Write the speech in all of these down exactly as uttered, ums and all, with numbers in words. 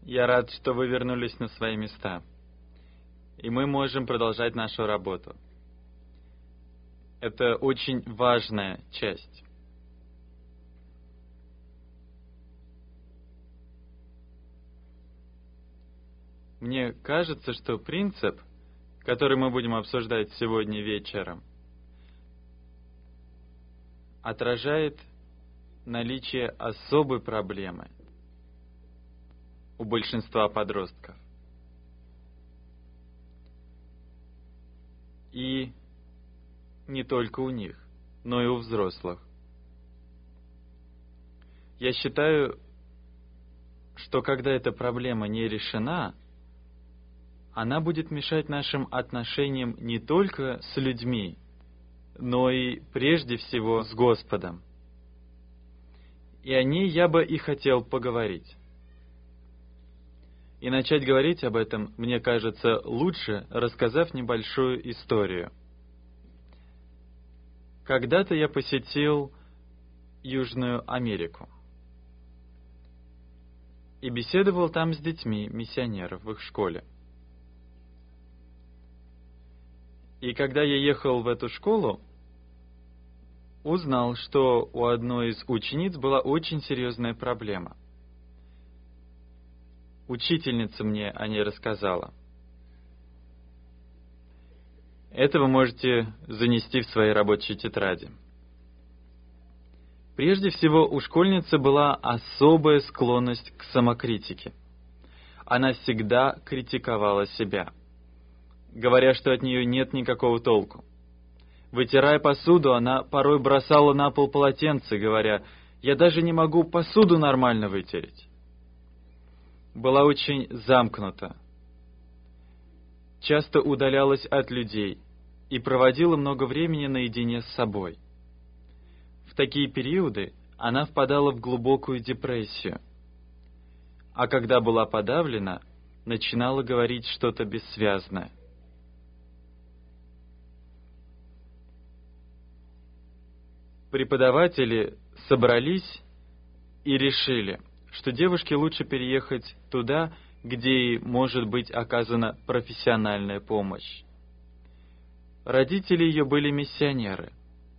Я рад, что вы вернулись на свои места, и мы можем продолжать нашу работу. Это очень важная часть. Мне кажется, что принцип, который мы будем обсуждать сегодня вечером, отражает наличие особой проблемы у большинства подростков. И не только у них, но и у взрослых. Я считаю, что когда эта проблема не решена, она будет мешать нашим отношениям не только с людьми, но и прежде всего с Господом. И о ней я бы и хотел поговорить. И начать говорить об этом, мне кажется, лучше, рассказав небольшую историю. Когда-то я посетил Южную Америку и беседовал там с детьми миссионеров в их школе. И когда я ехал в эту школу, узнал, что у одной из учениц была очень серьезная проблема. Учительница мне о ней рассказала. Это вы можете занести в свои рабочие тетради. Прежде всего, у школьницы была особая склонность к самокритике. Она всегда критиковала себя, говоря, что от нее нет никакого толку. Вытирая посуду, она порой бросала на пол полотенце, говоря: «Я даже не могу посуду нормально вытереть». Была очень замкнута, часто удалялась от людей и проводила много времени наедине с собой. В такие периоды она впадала в глубокую депрессию, а когда была подавлена, начинала говорить что-то бессвязное. Преподаватели собрались и решили, что девушке лучше переехать туда, где ей может быть оказана профессиональная помощь. Родители ее были миссионеры.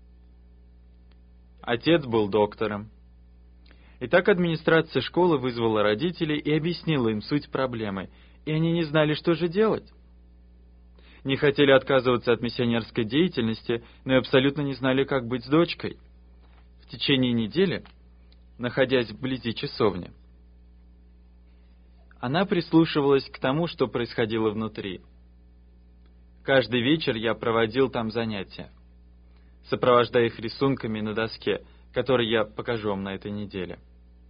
Отец был доктором. Итак, администрация школы вызвала родителей и объяснила им суть проблемы, и они не знали, что же делать. Не хотели отказываться от миссионерской деятельности, но и абсолютно не знали, как быть с дочкой. В течение недели, находясь вблизи часовни, она прислушивалась к тому, что происходило внутри. Каждый вечер я проводил там занятия, сопровождая их рисунками на доске, которые я покажу вам на этой неделе.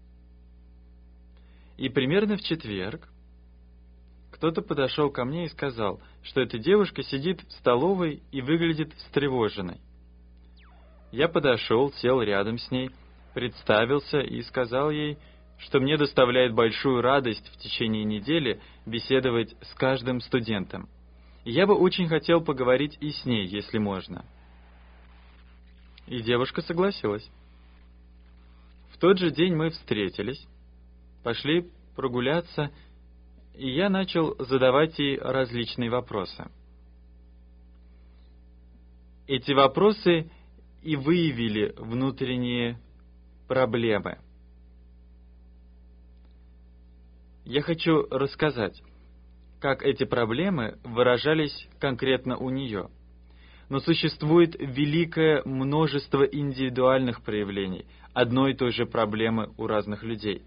И примерно в четверг кто-то подошел ко мне и сказал, что эта девушка сидит в столовой и выглядит встревоженной. Я подошел, сел рядом с ней, представился и сказал ей, что мне доставляет большую радость в течение недели беседовать с каждым студентом. И я бы очень хотел поговорить и с ней, если можно. И девушка согласилась. В тот же день мы встретились, пошли прогуляться, и я начал задавать ей различные вопросы. Эти вопросы и выявили внутренние проблемы. Я хочу рассказать, как эти проблемы выражались конкретно у нее. Но существует великое множество индивидуальных проявлений одной и той же проблемы у разных людей.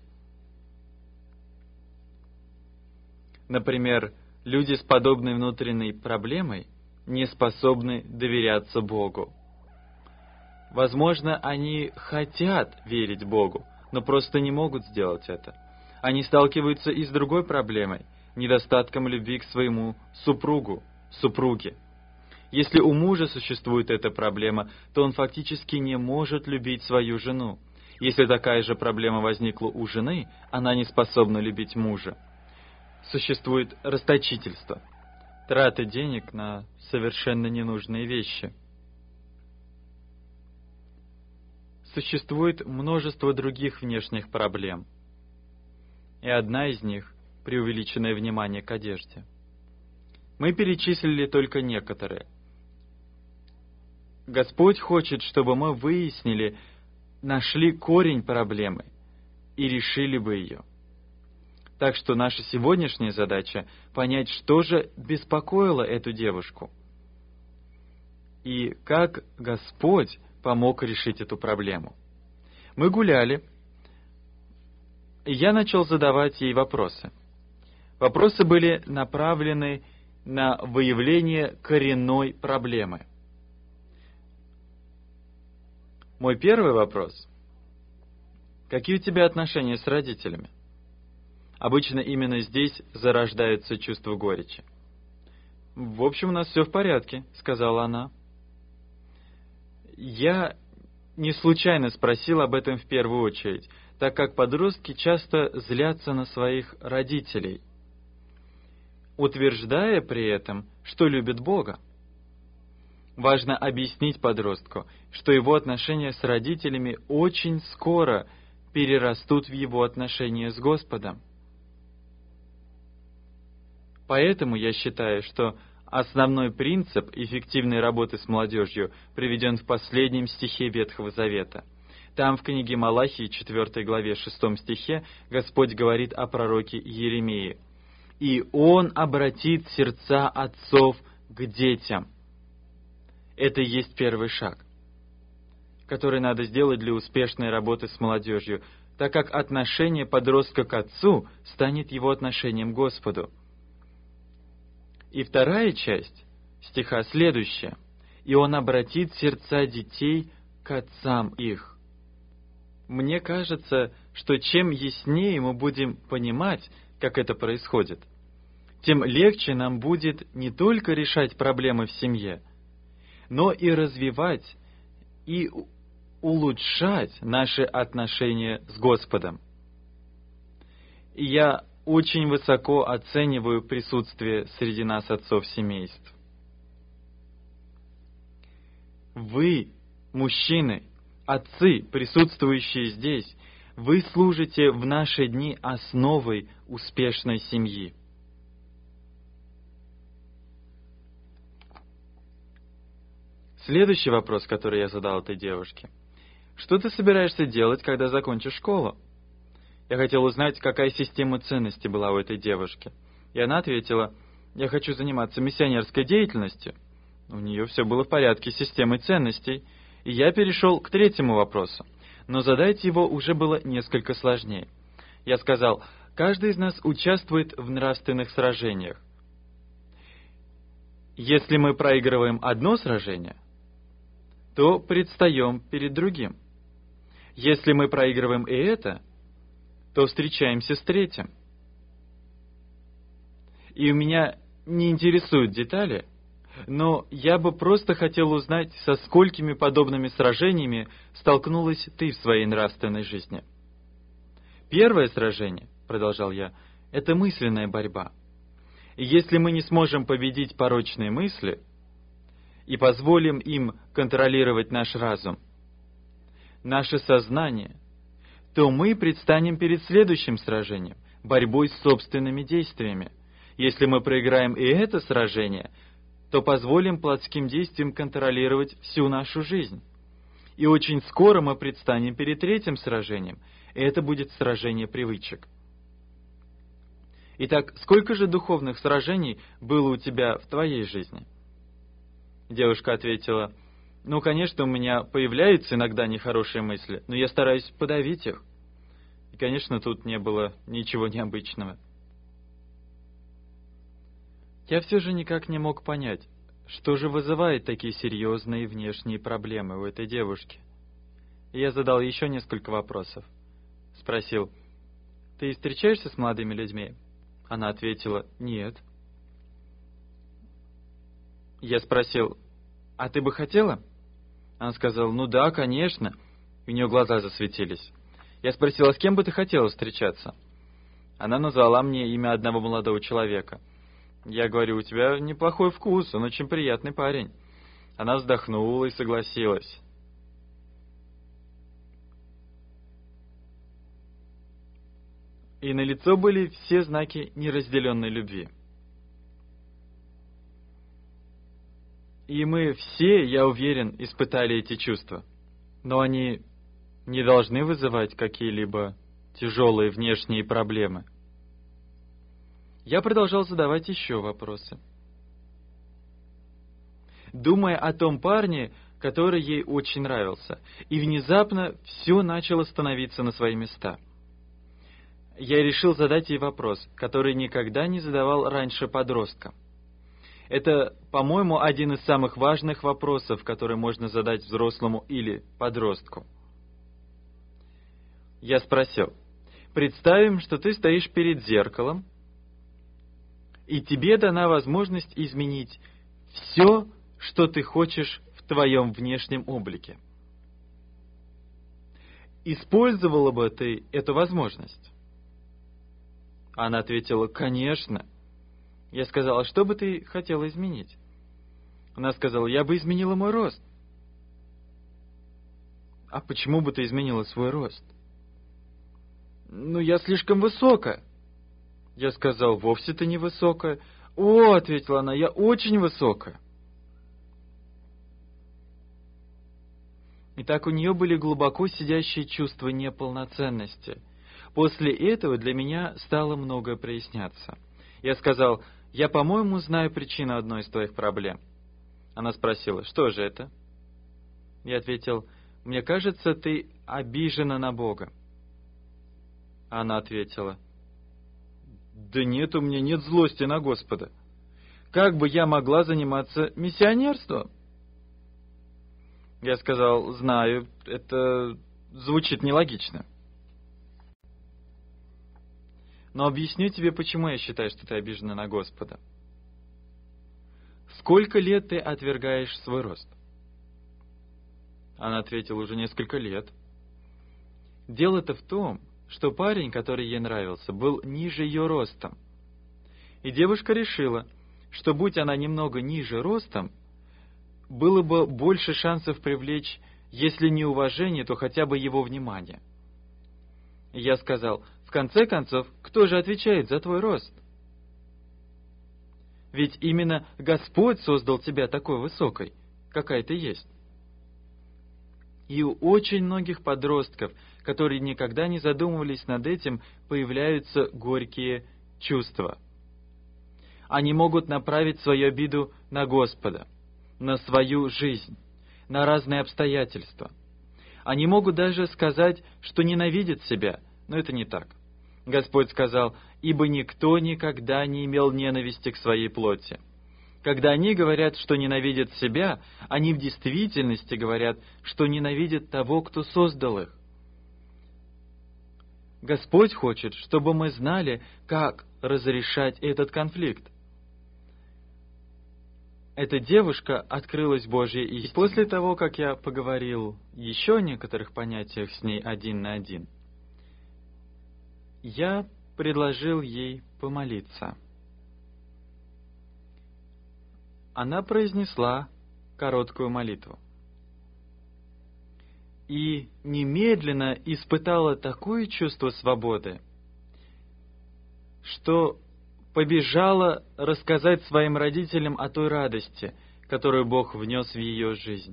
Например, люди с подобной внутренней проблемой не способны доверяться Богу. Возможно, они хотят верить Богу, но просто не могут сделать это. Они сталкиваются и с другой проблемой – недостатком любви к своему супругу, супруге. Если у мужа существует эта проблема, то он фактически не может любить свою жену. Если такая же проблема возникла у жены, она не способна любить мужа. Существует расточительство, траты денег на совершенно ненужные вещи. Существует множество других внешних проблем. И одна из них преувеличенное внимание к одежде. Мы перечислили только некоторые. Господь хочет, чтобы мы выяснили, нашли корень проблемы и решили бы ее. Так что наша сегодняшняя задача — понять, что же беспокоило эту девушку и как Господь помог решить эту проблему. Мы гуляли, и я начал задавать ей вопросы. Вопросы были направлены на выявление коренной проблемы. Мой первый вопрос: какие у тебя отношения с родителями? Обычно именно здесь зарождается чувство горечи. «В общем, у нас все в порядке», — сказала она. Я не случайно спросил об этом в первую очередь, так как подростки часто злятся на своих родителей, утверждая при этом, что любят Бога. Важно объяснить подростку, что его отношения с родителями очень скоро перерастут в его отношения с Господом. Поэтому я считаю, что основной принцип эффективной работы с молодежью приведен в последнем стихе Ветхого Завета. Там, в книге Малахии, четвёртой главе, шестом стихе, Господь говорит о пророке Иеремии. «И он обратит сердца отцов к детям». Это и есть первый шаг, который надо сделать для успешной работы с молодежью, так как отношение подростка к отцу станет его отношением к Господу. И вторая часть стиха следующая: «И он обратит сердца детей к отцам их». Мне кажется, что чем яснее мы будем понимать, как это происходит, тем легче нам будет не только решать проблемы в семье, но и развивать и улучшать наши отношения с Господом. И я очень высоко оцениваю присутствие среди нас отцов семейств. Вы, мужчины, отцы, присутствующие здесь, вы служите в наши дни основой успешной семьи. Следующий вопрос, который я задал этой девушке: что ты собираешься делать, когда закончишь школу? Я хотел узнать, какая система ценностей была у этой девушки. И она ответила: я хочу заниматься миссионерской деятельностью. У нее все было в порядке с системой ценностей. И я перешел к третьему вопросу, но задать его уже было несколько сложнее. Я сказал: каждый из нас участвует в нравственных сражениях. Если мы проигрываем одно сражение, то предстаем перед другим. Если мы проигрываем и это, то встречаемся с третьим. И у меня не интересуют детали, но я бы просто хотел узнать, со сколькими подобными сражениями столкнулась ты в своей нравственной жизни. Первое сражение, продолжал я, это мысленная борьба. И если мы не сможем победить порочные мысли и позволим им контролировать наш разум, наше сознание, то мы предстанем перед следующим сражением – борьбой с собственными действиями. Если мы проиграем и это сражение, то позволим плотским действиям контролировать всю нашу жизнь. И очень скоро мы предстанем перед третьим сражением, и это будет сражение привычек. Итак, сколько же духовных сражений было у тебя в твоей жизни? Девушка ответила: ну, конечно, у меня появляются иногда нехорошие мысли, но я стараюсь подавить их. И, конечно, тут не было ничего необычного. Я все же никак не мог понять, что же вызывает такие серьезные внешние проблемы у этой девушки. И я задал еще несколько вопросов. Спросил: ты встречаешься с молодыми людьми? Она ответила: нет. Я спросил: а ты бы хотела? Она сказала: ну да, конечно. У нее глаза засветились. Я спросил: а с кем бы ты хотела встречаться? Она назвала мне имя одного молодого человека. Я говорю: у тебя неплохой вкус, он очень приятный парень. Она вздохнула и согласилась. и налицо были все знаки неразделенной любви. И мы все, я уверен, испытали эти чувства, но они не должны вызывать какие-либо тяжелые внешние проблемы. Я продолжал задавать еще вопросы, думая о том парне, который ей очень нравился, и внезапно все начало становиться на свои места. Я решил задать ей вопрос, который никогда не задавал раньше подросткам. Это, по-моему, один из самых важных вопросов, который можно задать взрослому или подростку. Я спросил: представим, что ты стоишь перед зеркалом, и тебе дана возможность изменить все, что ты хочешь в твоем внешнем облике. Использовала бы ты эту возможность? Она ответила: конечно. Я сказал: а что бы ты хотела изменить? Она сказала: я бы изменила мой рост. А почему бы ты изменила свой рост? Ну, я слишком высокая. Я сказал: вовсе ты не высокая. О, ответила она, я очень высокая. Итак, у нее были глубоко сидящие чувства неполноценности. После этого для меня стало многое проясняться. Я сказал: я, по-моему, знаю причину одной из твоих проблем. Она спросила: что же это? Я ответил: мне кажется, ты обижена на Бога. Она ответила: да нет, у меня нет злости на Господа. Как бы я могла заниматься миссионерством? Я сказал: знаю, это звучит нелогично. Но объясню тебе, почему я считаю, что ты обижена на Господа. Сколько лет ты отвергаешь свой рост? Она ответила: уже несколько лет. Дело-то в том, что парень, который ей нравился, был ниже ее ростом. И девушка решила, что будь она немного ниже ростом, было бы больше шансов привлечь, если не уважение, то хотя бы его внимание. И я сказал: в конце концов, кто же отвечает за твой рост? Ведь именно Господь создал тебя такой высокой, какая ты есть. И у очень многих подростков, которые никогда не задумывались над этим, появляются горькие чувства. Они могут направить свою обиду на Господа, на свою жизнь, на разные обстоятельства. Они могут даже сказать, что ненавидят себя, но это не так. Господь сказал: «Ибо никто никогда не имел ненависти к своей плоти». Когда они говорят, что ненавидят себя, они в действительности говорят, что ненавидят того, кто создал их. Господь хочет, чтобы мы знали, как разрешать этот конфликт. Эта девушка открылась Божьей истине. После того, как я поговорил еще о некоторых понятиях с ней один на один, я предложил ей помолиться. Она произнесла короткую молитву и немедленно испытала такое чувство свободы, что побежала рассказать своим родителям о той радости, которую Бог внес в ее жизнь.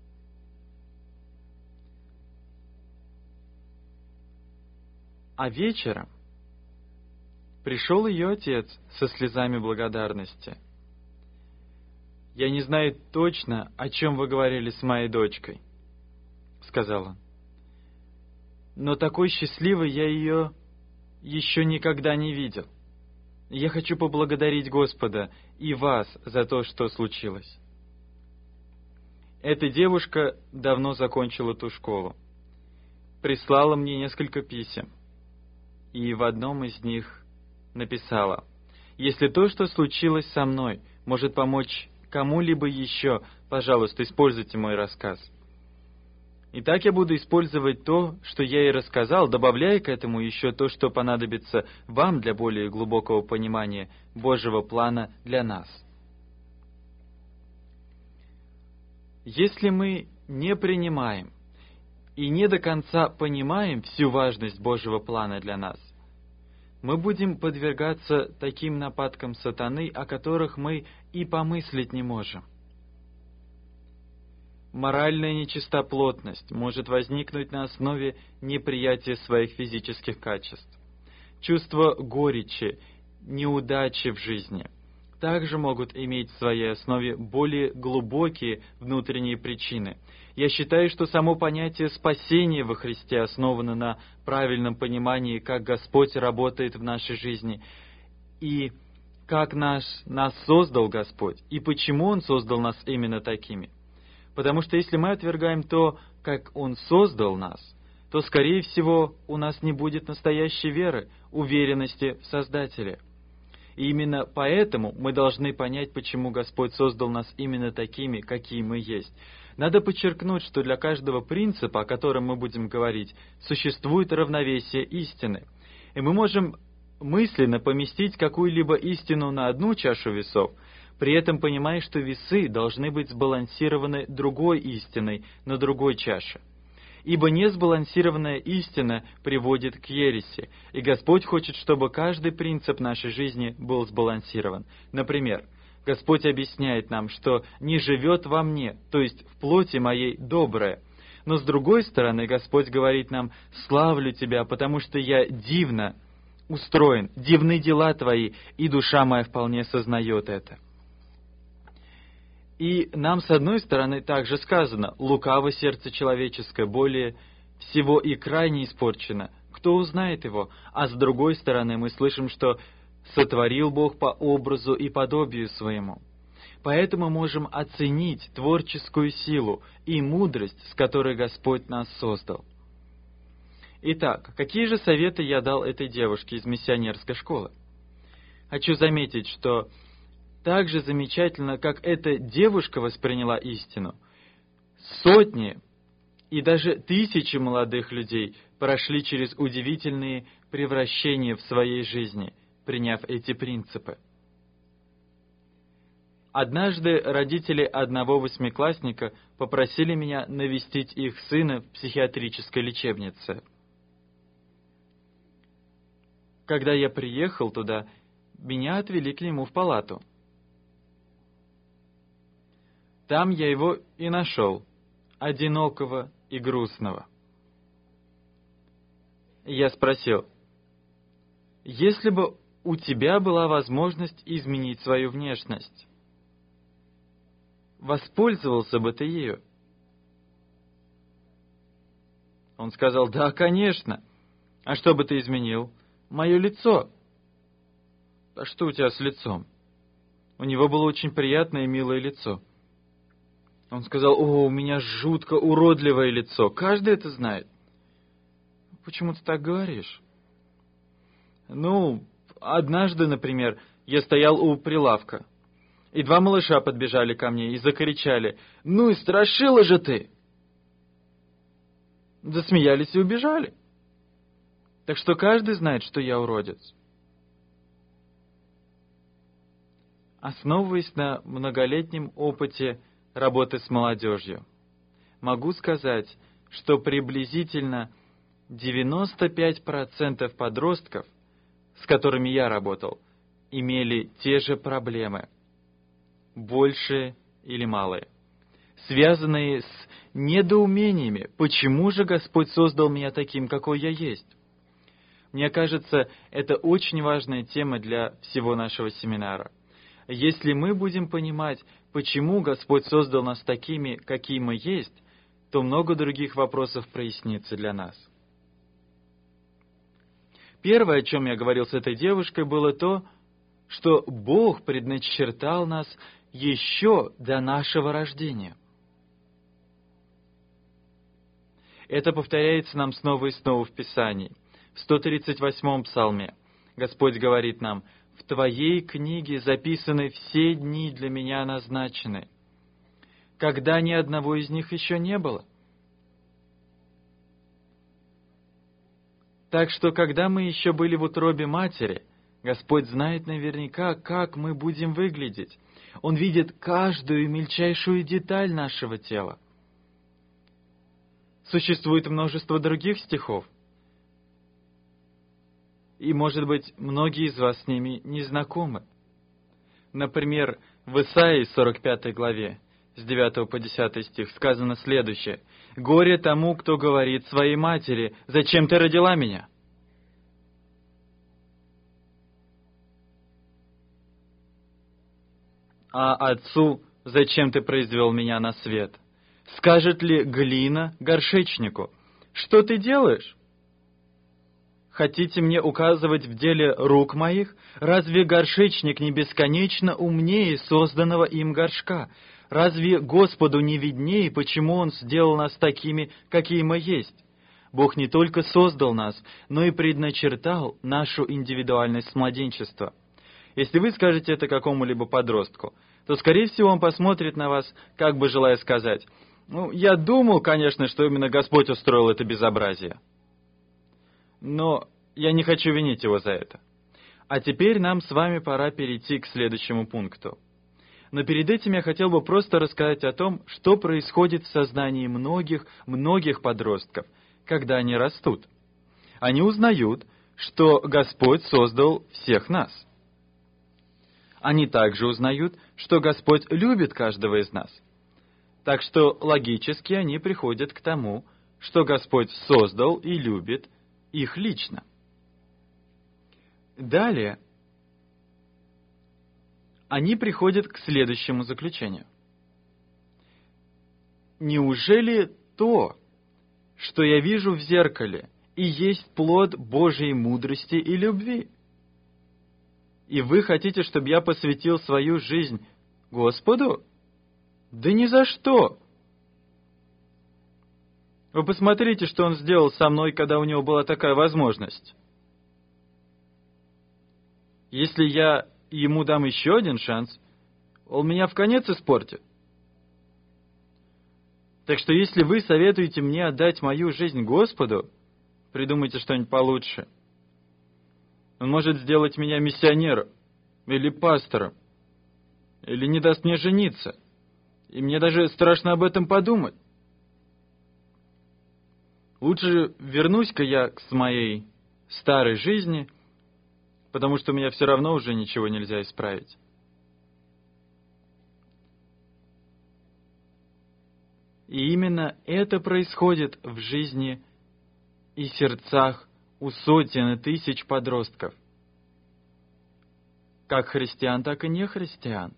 А вечером пришел ее отец со слезами благодарности. «Я не знаю точно, о чем вы говорили с моей дочкой», — сказал он. «Но такой счастливой я ее еще никогда не видел. Я хочу поблагодарить Господа и вас за то, что случилось». Эта девушка давно закончила ту школу. Прислала мне несколько писем. И в одном из них написала: «Если то, что случилось со мной, может помочь кому-либо еще, пожалуйста, используйте мой рассказ». Итак, я буду использовать то, что я ей рассказал, добавляя к этому еще то, что понадобится вам для более глубокого понимания Божьего плана для нас. Если мы не принимаем и не до конца понимаем всю важность Божьего плана для нас, мы будем подвергаться таким нападкам сатаны, о которых мы и помыслить не можем. Моральная нечистоплотность может возникнуть на основе неприятия своих физических качеств. Чувство горечи, неудачи в жизни также могут иметь в своей основе более глубокие внутренние причины. Я считаю, что само понятие спасения во Христе основано на правильном понимании, как Господь работает в нашей жизни, и как наш, нас создал Господь, и почему Он создал нас именно такими. Потому что если мы отвергаем то, как Он создал нас, то, скорее всего, у нас не будет настоящей веры, уверенности в Создателе. И именно поэтому мы должны понять, почему Господь создал нас именно такими, какие мы есть. Надо подчеркнуть, что для каждого принципа, о котором мы будем говорить, существует равновесие истины. И мы можем мысленно поместить какую-либо истину на одну чашу весов, при этом понимая, что весы должны быть сбалансированы другой истиной на другой чаше. Ибо несбалансированная истина приводит к ереси, и Господь хочет, чтобы каждый принцип нашей жизни был сбалансирован. Например, Господь объясняет нам, что не живет во мне, то есть в плоти моей, доброе. Но с другой стороны, Господь говорит нам: «Славлю Тебя, потому что я дивно устроен, дивны дела Твои, и душа моя вполне сознает это». И нам, с одной стороны, также сказано: «Лукаво сердце человеческое, более всего и крайне испорчено. Кто узнает его?» А с другой стороны, мы слышим, что «сотворил Бог по образу и подобию своему». Поэтому можем оценить творческую силу и мудрость, с которой Господь нас создал. Итак, какие же советы я дал этой девушке из миссионерской школы? Хочу заметить, что так же замечательно, как эта девушка восприняла истину, сотни и даже тысячи молодых людей прошли через удивительные превращения в своей жизни, приняв эти принципы. Однажды родители одного восьмиклассника попросили меня навестить их сына в психиатрической лечебнице. Когда я приехал туда, меня отвели к нему в палату. Там я его и нашел, одинокого и грустного. Я спросил: «Если бы у тебя была возможность изменить свою внешность, воспользовался бы ты ею?» Он сказал: «Да, конечно. А что бы ты изменил?» «Мое лицо». «А что у тебя с лицом?» У него было очень приятное и милое лицо. Он сказал: «О, у меня жутко уродливое лицо. Каждый это знает». «Почему ты так говоришь?» «Ну, однажды, например, я стоял у прилавка, и два малыша подбежали ко мне и закричали: «Ну и страшила же ты!» Засмеялись и убежали. Так что каждый знает, что я уродец. Основываясь на многолетнем опыте работы с молодежью, могу сказать, что приблизительно девяносто пять процентов подростков, с которыми я работал, имели те же проблемы, большие или малые, связанные с недоумениями, почему же Господь создал меня таким, какой я есть. Мне кажется, это очень важная тема для всего нашего семинара. Если мы будем понимать, почему Господь создал нас такими, какие мы есть, то много других вопросов прояснится для нас. Первое, о чем я говорил с этой девушкой, было то, что Бог предначертал нас еще до нашего рождения. Это повторяется нам снова и снова в Писании. В сто тридцать восьмом псалме Господь говорит нам: «В Твоей книге записаны все дни для меня назначены, когда ни одного из них еще не было». Так что, когда мы еще были в утробе матери, Господь знает наверняка, как мы будем выглядеть. Он видит каждую мельчайшую деталь нашего тела. Существует множество других стихов. и, может быть, многие из вас с ними не знакомы. Например, в Исаии сорок пятой главе, с девятого по десятый стих, сказано следующее: «Горе тому, кто говорит своей матери: зачем ты родила меня?» А отцу: зачем ты произвел меня на свет? Скажет ли глина горшечнику: что ты делаешь? Хотите мне указывать в деле рук моих? Разве горшечник не бесконечно умнее созданного им горшка? Разве Господу не виднее, почему Он сделал нас такими, какие мы есть? Бог не только создал нас, но и предначертал нашу индивидуальность с младенчества. Если вы скажете это какому-либо подростку, то, скорее всего, он посмотрит на вас, как бы желая сказать: «Ну, я думал, конечно, что именно Господь устроил это безобразие. Но я не хочу винить его за это». А теперь нам с вами пора перейти к следующему пункту. Но перед этим я хотел бы просто рассказать о том, что происходит в сознании многих, многих подростков, когда они растут. Они узнают, что Господь создал всех нас. Они также узнают, что Господь любит каждого из нас. Так что логически они приходят к тому, что Господь создал и любит их лично. Далее они приходят к следующему заключению. Неужели то, что я вижу в зеркале, и есть плод Божьей мудрости и любви? И вы хотите, чтобы я посвятил свою жизнь Господу? Да ни за что! Вы посмотрите, что Он сделал со мной, когда у Него была такая возможность. Если я Ему дам еще один шанс, Он меня в конец испортит. Так что если вы советуете мне отдать мою жизнь Господу, придумайте что-нибудь получше. Он может сделать меня миссионером, или пастором, или не даст мне жениться. И мне даже страшно об этом подумать. Лучше вернусь-ка я к моей старой жизни, потому что у меня все равно уже ничего нельзя исправить. И именно это происходит в жизни и сердцах у сотен и тысяч подростков, как христиан, так и нехристиан.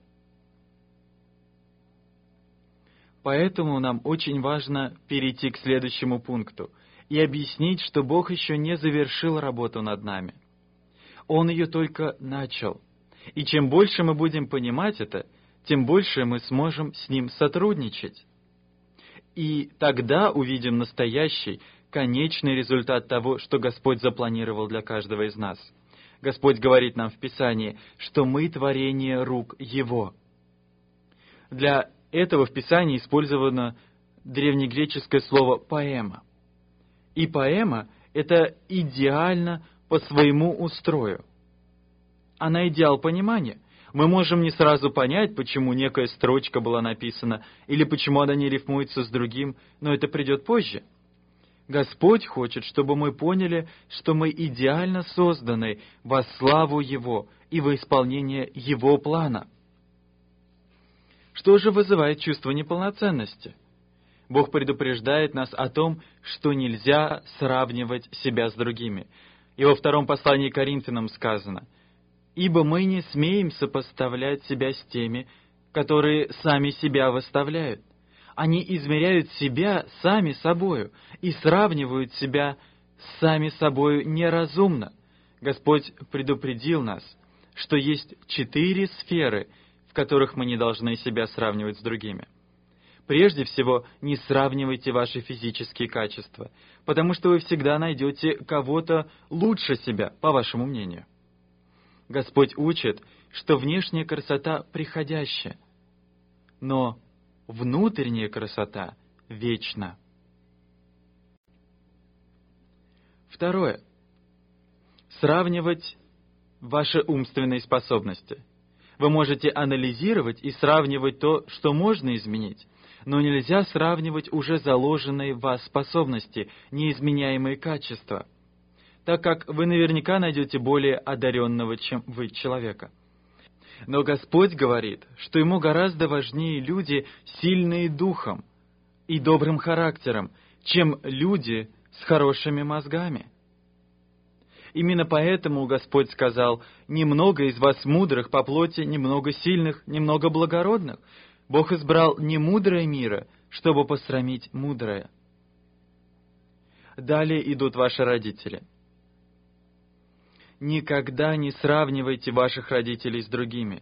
Поэтому нам очень важно перейти к следующему пункту и объяснить, что Бог еще не завершил работу над нами. Он ее только начал. И чем больше мы будем понимать это, тем больше мы сможем с Ним сотрудничать. И тогда увидим настоящий, конечный результат того, что Господь запланировал для каждого из нас. Господь говорит нам в Писании, что мы творение рук Его. Для этого в Писании использовано древнегреческое слово «поэма». И поэма — это идеально по своему устрою. Она идеал понимания. Мы можем не сразу понять, почему некая строчка была написана, или почему она не рифмуется с другим, но это придет позже. Господь хочет, чтобы мы поняли, что мы идеально созданы во славу Его и во исполнение Его плана. Что же вызывает чувство неполноценности? Бог предупреждает нас о том, что нельзя сравнивать себя с другими. И во втором послании к Коринфянам сказано: «Ибо мы не смеем сопоставлять себя с теми, которые сами себя выставляют. Они измеряют себя сами собою и сравнивают себя с сами собою неразумно». Господь предупредил нас, что есть четыре сферы, в которых мы не должны себя сравнивать с другими. Прежде всего, не сравнивайте ваши физические качества, потому что вы всегда найдете кого-то лучше себя, по вашему мнению. Господь учит, что внешняя красота приходящая, но внутренняя красота вечна. Второе. Сравнивать ваши умственные способности. Вы можете анализировать и сравнивать то, что можно изменить, но нельзя сравнивать уже заложенные в вас способности, неизменяемые качества. так как вы наверняка найдете более одаренного, чем вы, человека. Но Господь говорит, что Ему гораздо важнее люди, сильные духом и добрым характером, чем люди с хорошими мозгами. Именно поэтому Господь сказал: «Немного из вас мудрых по плоти, немного сильных, немного благородных». Бог избрал немудрое мира, чтобы посрамить мудрое. Далее идут ваши родители. Никогда не сравнивайте ваших родителей с другими.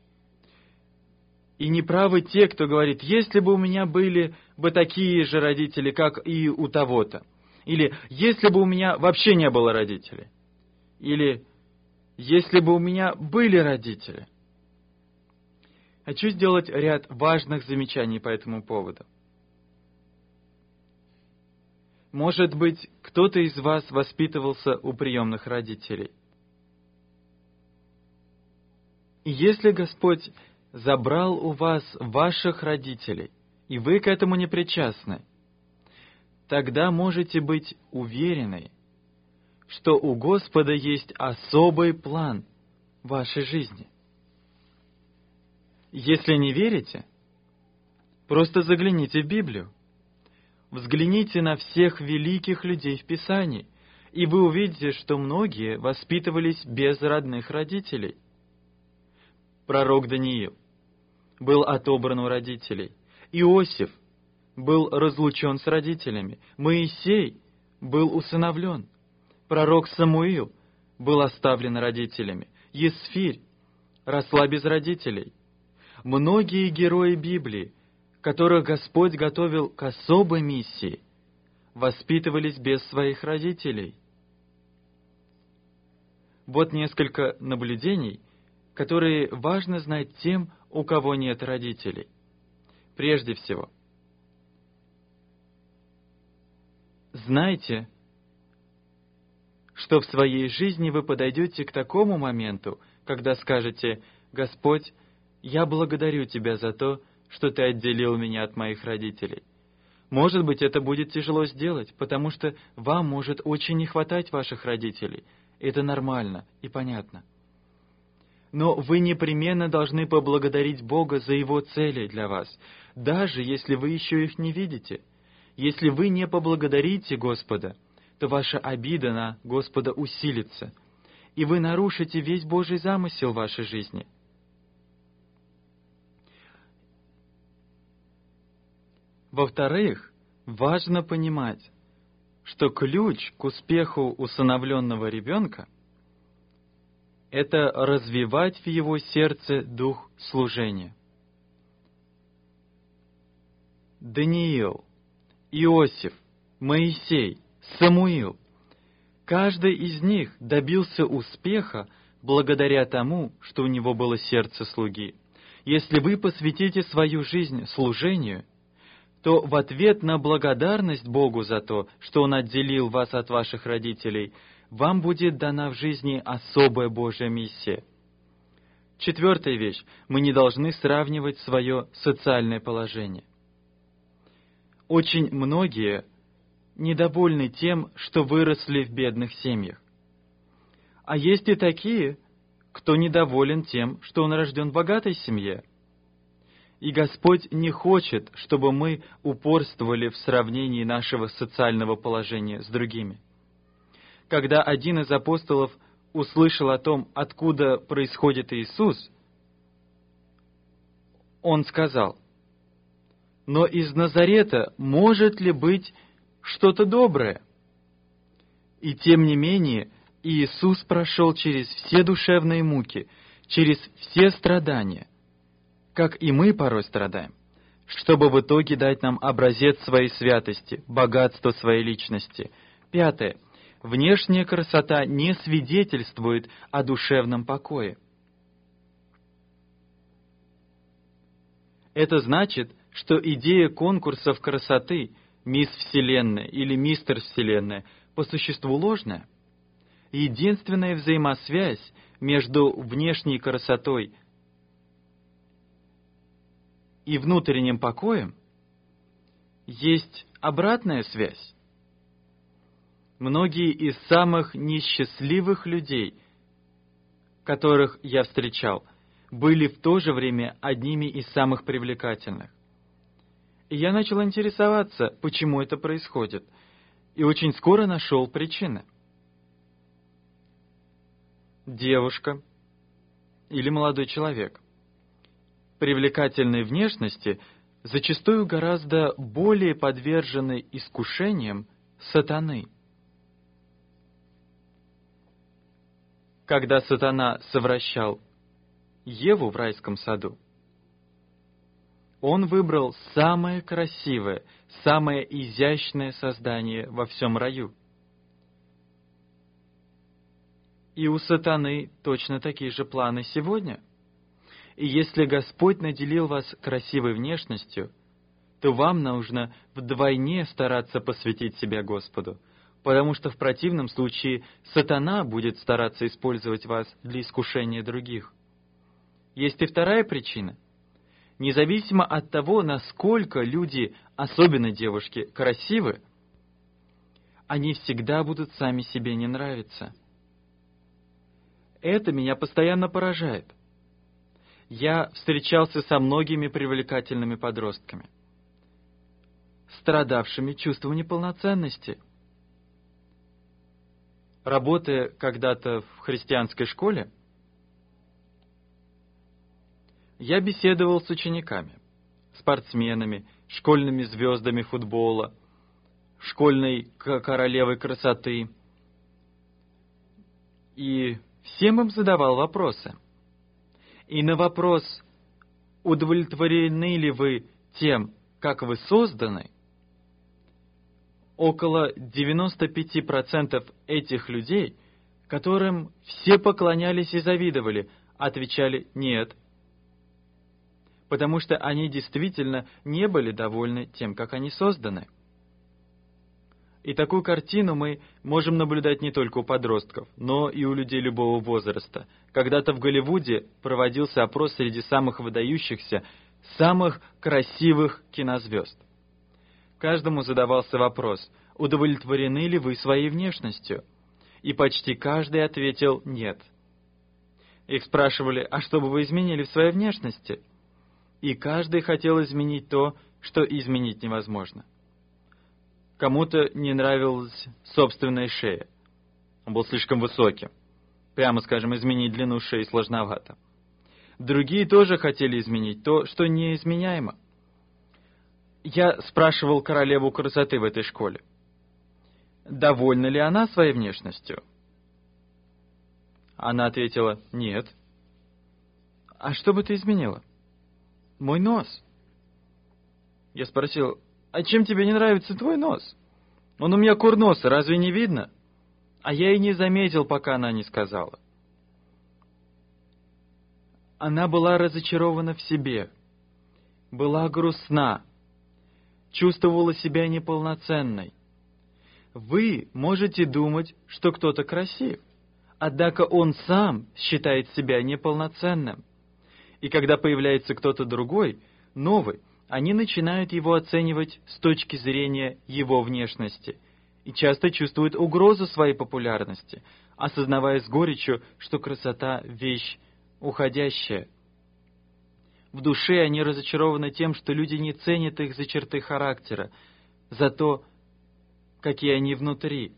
И не правы те, кто говорит: «Если бы у меня были бы такие же родители, как и у того-то», или «Если бы у меня вообще не было родителей», или «Если бы у меня были родители». Хочу сделать ряд важных замечаний по этому поводу. Может быть, кто-то из вас воспитывался у приемных родителей. И если Господь забрал у вас ваших родителей, и вы к этому не причастны, тогда можете быть уверены, что у Господа есть особый план в вашей жизни. Если не верите, просто загляните в Библию. Взгляните на всех великих людей в Писании, и вы увидите, что многие воспитывались без родных родителей. Пророк Даниил был отобран у родителей. Иосиф был разлучен с родителями. Моисей был усыновлен. Пророк Самуил был оставлен родителями. Есфирь росла без родителей. Многие герои Библии, которых Господь готовил к особой миссии, воспитывались без своих родителей. Вот несколько наблюдений, которые важно знать тем, у кого нет родителей. Прежде всего, знайте, что в своей жизни вы подойдете к такому моменту, когда скажете: «Господь, я благодарю Тебя за то, что Ты отделил меня от моих родителей». Может быть, это будет тяжело сделать, потому что вам может очень не хватать ваших родителей. Это нормально и понятно. Но вы непременно должны поблагодарить Бога за Его цели для вас, даже если вы еще их не видите. Если вы не поблагодарите Господа, то ваша обида на Господа усилится, и вы нарушите весь Божий замысел в вашей жизни. Во-вторых, важно понимать, что ключ к успеху усыновленного ребенка — это развивать в его сердце дух служения. Даниил, Иосиф, Моисей, Самуил — каждый из них добился успеха благодаря тому, что у него было сердце слуги. Если вы посвятите свою жизнь служению, то в ответ на благодарность Богу за то, что Он отделил вас от ваших родителей, вам будет дана в жизни особая Божья миссия. Четвертая вещь. Мы не должны сравнивать свое социальное положение. Очень многие недовольны тем, что выросли в бедных семьях. А есть и такие, кто недоволен тем, что он рожден в богатой семье. И Господь не хочет, чтобы мы упорствовали в сравнении нашего социального положения с другими. Когда один из апостолов услышал о том, откуда происходит Иисус, он сказал: «Но из Назарета может ли быть что-то доброе?» И тем не менее, Иисус прошел через все душевные муки, через все страдания, как и мы порой страдаем, чтобы в итоге дать нам образец своей святости, богатство своей личности. Пятое. Внешняя красота не свидетельствует о душевном покое. Это значит, что идея конкурсов красоты «Мисс Вселенная» или «Мистер Вселенная» по существу ложная. Единственная взаимосвязь между внешней красотой и внутренним покоем есть обратная связь. многие из самых несчастливых людей, которых я встречал, были в то же время одними из самых привлекательных. И я начал интересоваться, почему это происходит, и очень скоро нашел причины. Девушка или молодой человек привлекательной внешности зачастую гораздо более подвержены искушениям сатаны. Когда сатана совращал Еву в райском саду, он выбрал самое красивое, самое изящное создание во всем раю. И у сатаны точно такие же планы сегодня. И если Господь наделил вас красивой внешностью, то вам нужно вдвойне стараться посвятить себя Господу, потому что в противном случае сатана будет стараться использовать вас для искушения других. Есть и вторая причина. Независимо от того, насколько люди, особенно девушки, красивы, они всегда будут сами себе не нравиться. Это меня постоянно поражает. Я встречался со многими привлекательными подростками, страдавшими чувством неполноценности. Работая когда-то в христианской школе, я беседовал с учениками, спортсменами, школьными звездами футбола, школьной королевой красоты. И всем им задавал вопросы. И на вопрос, удовлетворены ли вы тем, как вы созданы, около девяносто пять процентов этих людей, которым все поклонялись и завидовали, отвечали «нет», потому что они действительно не были довольны тем, как они созданы. И такую картину мы можем наблюдать не только у подростков, но и у людей любого возраста. Когда-то в Голливуде проводился опрос среди самых выдающихся, самых красивых кинозвезд. Каждому задавался вопрос, удовлетворены ли вы своей внешностью? И почти каждый ответил «нет». Их спрашивали, а что бы вы изменили в своей внешности? И каждый хотел изменить то, что изменить невозможно. Кому-то не нравилась собственная шея. Он был слишком высоким. Прямо скажем, изменить длину шеи сложновато. Другие тоже хотели изменить то, что неизменяемо. Я спрашивал королеву красоты в этой школе, довольна ли она своей внешностью? Она ответила, нет. А что бы ты изменила? Мой нос. Я спросил, а чем тебе не нравится твой нос? Он у меня курносый, разве не видно? А я и не заметил, пока она не сказала. Она была разочарована в себе, была грустна, чувствовала себя неполноценной. Вы можете думать, что кто-то красив, однако он сам считает себя неполноценным. И когда появляется кто-то другой, новый, они начинают его оценивать с точки зрения его внешности и часто чувствуют угрозу своей популярности, осознавая с горечью, что красота — вещь уходящая. В душе они разочарованы тем, что люди не ценят их за черты характера, за то, какие они внутри.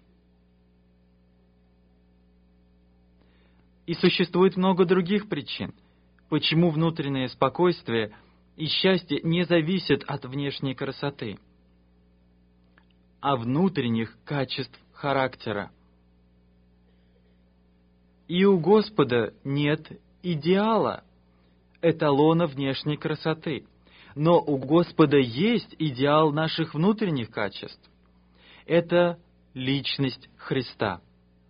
И существует много других причин, почему внутреннее спокойствие и счастье не зависят от внешней красоты, а внутренних качеств характера. И у Господа нет идеала, эталона внешней красоты, но у Господа есть идеал наших внутренних качеств. Это личность Христа.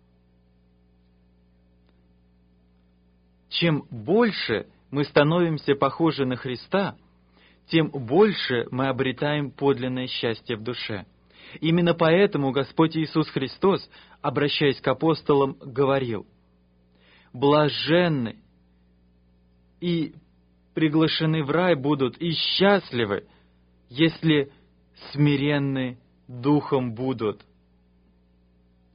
Чем больше мы становимся похожи на Христа, тем больше мы обретаем подлинное счастье в душе. Именно поэтому Господь Иисус Христос, обращаясь к апостолам, говорил: «Блаженны и приглашены в рай будут и счастливы, если смиренны духом будут».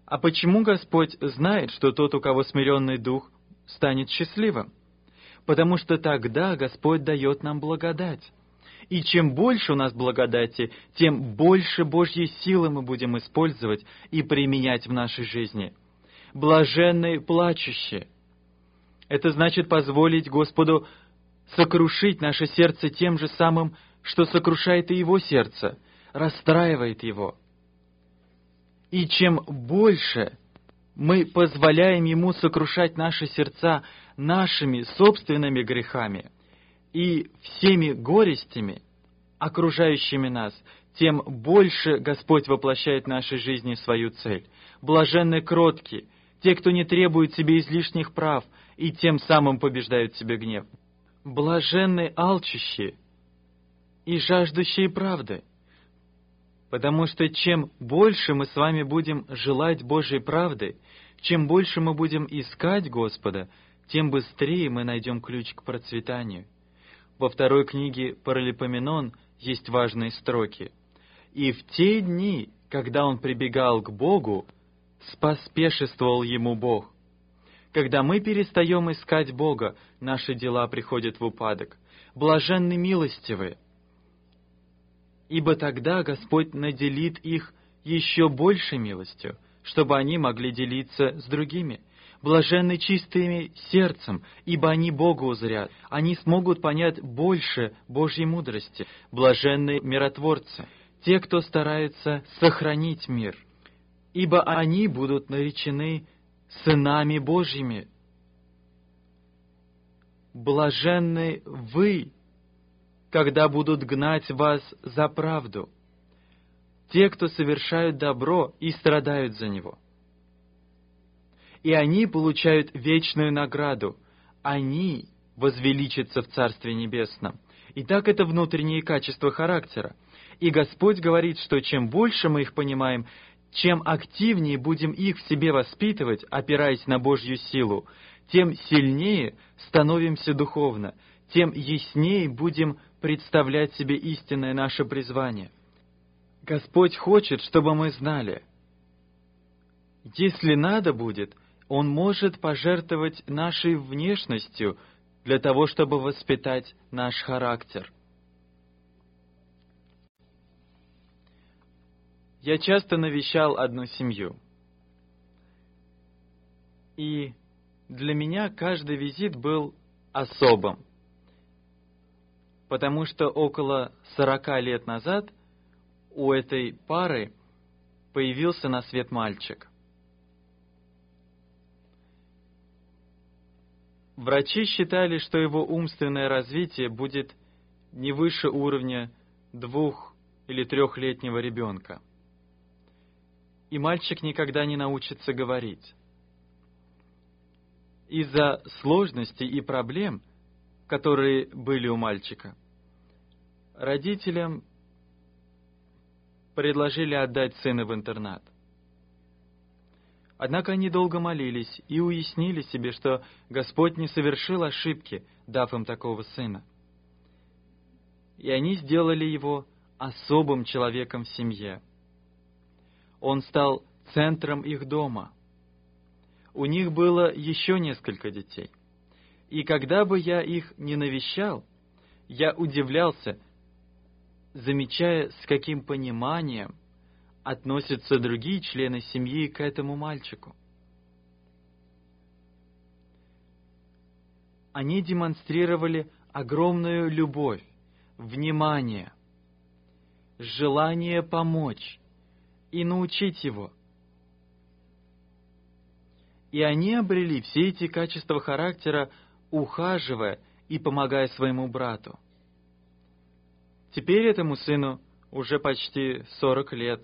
А почему Господь знает, что тот, у кого смиренный дух, станет счастливым? Потому что тогда Господь дает нам благодать. И чем больше у нас благодати, тем больше Божьей силы мы будем использовать и применять в нашей жизни. Блаженны плачущие. Это значит позволить Господу сокрушить наше сердце тем же самым, что сокрушает и Его сердце, расстраивает его. И чем больше мы позволяем Ему сокрушать наши сердца нашими собственными грехами и всеми горестями, окружающими нас, тем больше Господь воплощает в нашей жизни свою цель. Блаженны кроткие, те, кто не требует себе излишних прав и тем самым побеждают в себе гнев. Блаженны алчущие и жаждущие правды, потому что чем больше мы с вами будем желать Божьей правды, чем больше мы будем искать Господа, тем быстрее мы найдем ключ к процветанию. Во второй книге Паралипоменон есть важные строки. «И в те дни, когда он прибегал к Богу, споспешествовал ему Бог». Когда мы перестаем искать Бога, наши дела приходят в упадок. Блаженны милостивые, ибо тогда Господь наделит их еще большей милостью, чтобы они могли делиться с другими. Блаженны чистыми сердцем, ибо они Бога узрят. Они смогут понять больше Божьей мудрости. Блаженны миротворцы, те, кто старается сохранить мир, ибо они будут наречены сынами Божьими. Блаженны вы, когда будут гнать вас за правду, те, кто совершают добро и страдают за него. И они получают вечную награду, они возвеличатся в Царстве Небесном. Итак, это внутренние качества характера. И Господь говорит, что чем больше мы их понимаем, чем активнее будем их в себе воспитывать, опираясь на Божью силу, тем сильнее становимся духовно, тем яснее будем представлять себе истинное наше призвание. Господь хочет, чтобы мы знали, если надо будет, Он может пожертвовать нашей внешностью для того, чтобы воспитать наш характер. Я часто навещал одну семью. И для меня каждый визит был особым. Потому что около сорока лет назад у этой пары появился на свет мальчик. Врачи считали, что его умственное развитие будет не выше уровня двух- или трехлетнего ребенка. И мальчик никогда не научится говорить. Из-за сложностей и проблем, которые были у мальчика, родителям предложили отдать сына в интернат. Однако они долго молились и уяснили себе, что Господь не совершил ошибки, дав им такого сына. И они сделали его особым человеком в семье. Он стал центром их дома. У них было еще несколько детей. И когда бы я их не навещал, я удивлялся, замечая, с каким пониманием относятся другие члены семьи к этому мальчику. Они демонстрировали огромную любовь, внимание, желание помочь и научить его. И они обрели все эти качества характера, ухаживая и помогая своему брату. Теперь этому сыну уже почти сорок лет.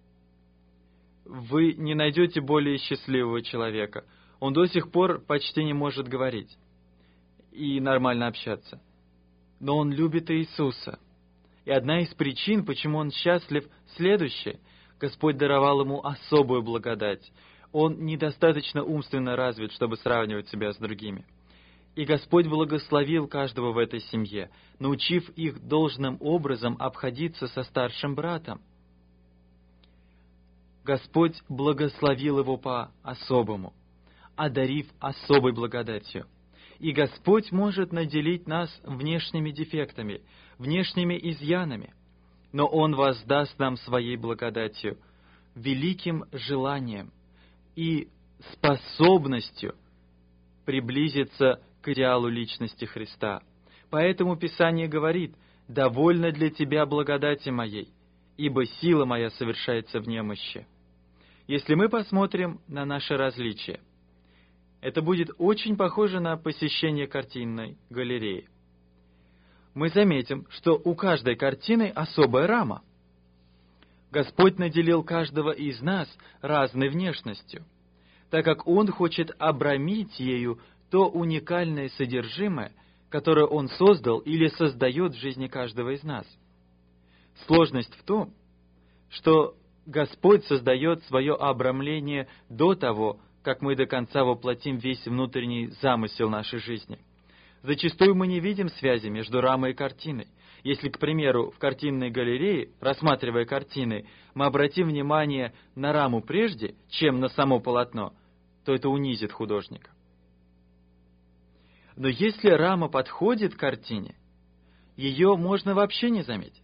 Вы не найдете более счастливого человека. Он до сих пор почти не может говорить и нормально общаться. Но он любит Иисуса. И одна из причин, почему он счастлив, следующая. Господь даровал ему особую благодать. Он недостаточно умственно развит, чтобы сравнивать себя с другими. И Господь благословил каждого в этой семье, научив их должным образом обходиться со старшим братом. Господь благословил его по-особому, одарив особой благодатью. И Господь может наделить нас внешними дефектами, внешними изъянами, но Он воздаст нам своей благодатью, великим желанием и способностью приблизиться к идеалу личности Христа. Поэтому Писание говорит: «Довольно для тебя благодати моей, ибо сила моя совершается в немощи». Если мы посмотрим на наши различия, это будет очень похоже на посещение картинной галереи. Мы заметим, что у каждой картины особая рама. Господь наделил каждого из нас разной внешностью, так как Он хочет обрамить ею то уникальное содержимое, которое Он создал или создает в жизни каждого из нас. Сложность в том, что Господь создает свое обрамление до того, как мы до конца воплотим весь внутренний замысел нашей жизни. Зачастую мы не видим связи между рамой и картиной. Если, к примеру, в картинной галерее, рассматривая картины, мы обратим внимание на раму прежде, чем на само полотно, то это унизит художника. Но если рама подходит к картине, ее можно вообще не заметить.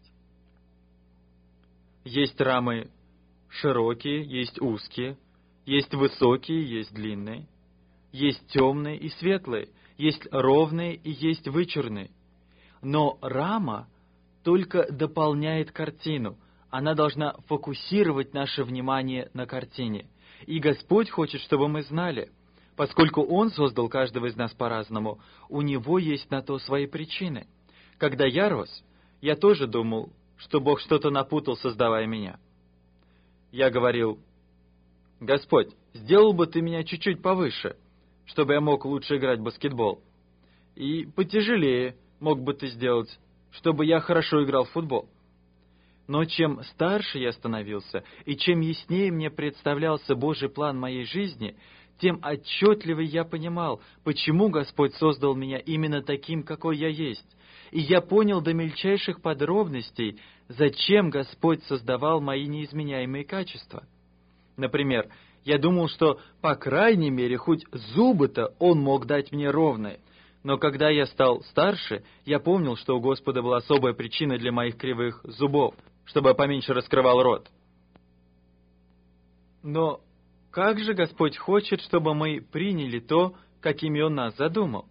Есть рамы широкие, есть узкие, есть высокие, есть длинные, есть темные и светлые, есть ровные и есть вычурные. Но рама только дополняет картину. Она должна фокусировать наше внимание на картине. И Господь хочет, чтобы мы знали, поскольку Он создал каждого из нас по-разному, у Него есть на то свои причины. Когда я рос, я тоже думал, что Бог что-то напутал, создавая меня. Я говорил: «Господь, сделал бы Ты меня чуть-чуть повыше, чтобы я мог лучше играть в баскетбол. И потяжелее мог бы Ты сделать, чтобы я хорошо играл в футбол». Но чем старше я становился, и чем яснее мне представлялся Божий план моей жизни, тем отчетливее я понимал, почему Господь создал меня именно таким, какой я есть. И я понял до мельчайших подробностей, зачем Господь создавал мои неизменяемые качества. Например, я думал, что, по крайней мере, хоть зубы-то Он мог дать мне ровные. Но когда я стал старше, я помнил, что у Господа была особая причина для моих кривых зубов, чтобы я поменьше раскрывал рот. Но как же Господь хочет, чтобы мы приняли то, какими Он нас задумал?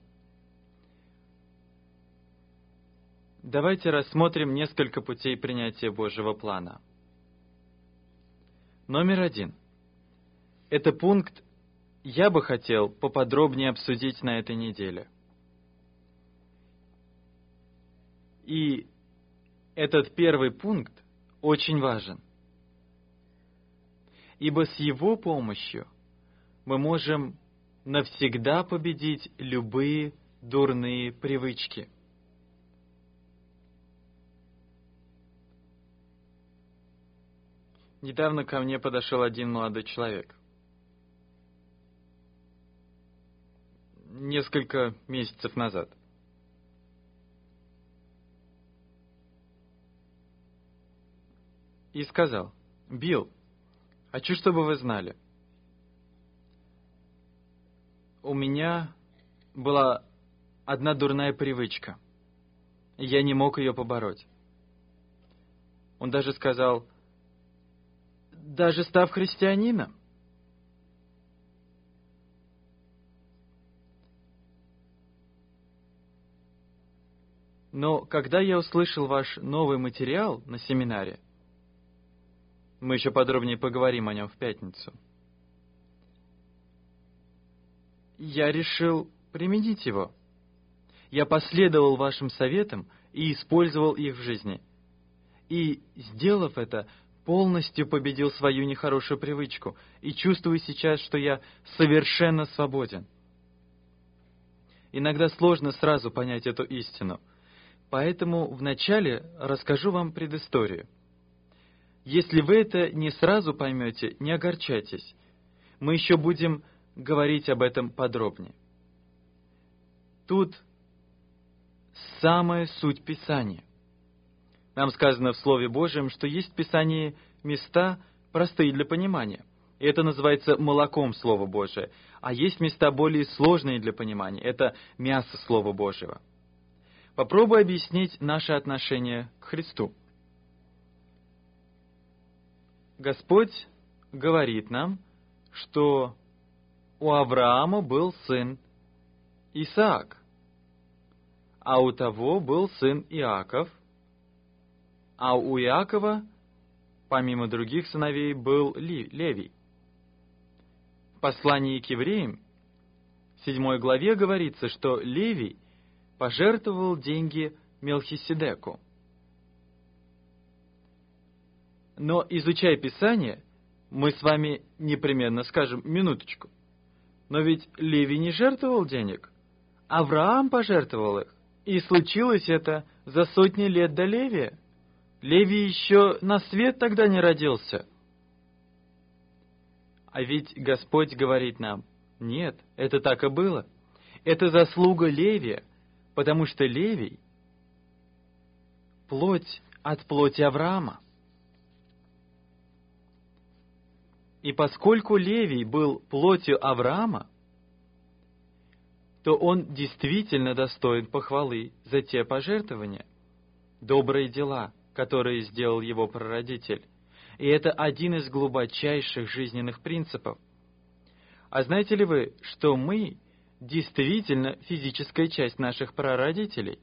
Давайте рассмотрим несколько путей принятия Божьего плана. Номер один. Это пункт я бы хотел поподробнее обсудить на этой неделе. И этот первый пункт очень важен, ибо с Его помощью мы можем навсегда победить любые дурные привычки. Недавно ко мне подошел один молодой человек. Несколько месяцев назад. И сказал: «Билл, хочу, чтобы вы знали, у меня была одна дурная привычка, и я не мог ее побороть». Он даже сказал: «Даже став христианином». Но когда я услышал ваш новый материал на семинаре, мы еще подробнее поговорим о нем в пятницу, я решил применить его. Я последовал вашим советам и использовал их в жизни. И, сделав это, полностью победил свою нехорошую привычку и чувствую сейчас, что я совершенно свободен. Иногда сложно сразу понять эту истину, поэтому вначале расскажу вам предысторию. Если вы это не сразу поймете, не огорчайтесь. Мы еще будем говорить об этом подробнее. Тут самая суть Писания. Нам сказано в Слове Божьем, что есть в Писании места, простые для понимания. И это называется молоком Слова Божия. А есть места более сложные для понимания. Это мясо Слова Божьего. Попробуй объяснить наше отношение к Христу. Господь говорит нам, что у Авраама был сын Исаак, а у того был сын Иаков, а у Иакова, помимо других сыновей, был Левий. В послании к евреям, в седьмой главе говорится, что Левий пожертвовал деньги Мелхиседеку. Но, изучая Писание, мы с вами непременно скажем: минуточку, но ведь Левий не жертвовал денег, Авраам пожертвовал их, и случилось это за сотни лет до Левия. Левий еще на свет тогда не родился. А ведь Господь говорит нам: нет, это так и было. Это заслуга Левия, потому что Левий — плоть от плоти Авраама. И поскольку Левий был плотью Авраама, то он действительно достоин похвалы за те пожертвования, добрые дела, которые сделал его прародитель. И это один из глубочайших жизненных принципов. А знаете ли вы, что мы действительно физическая часть наших прародителей?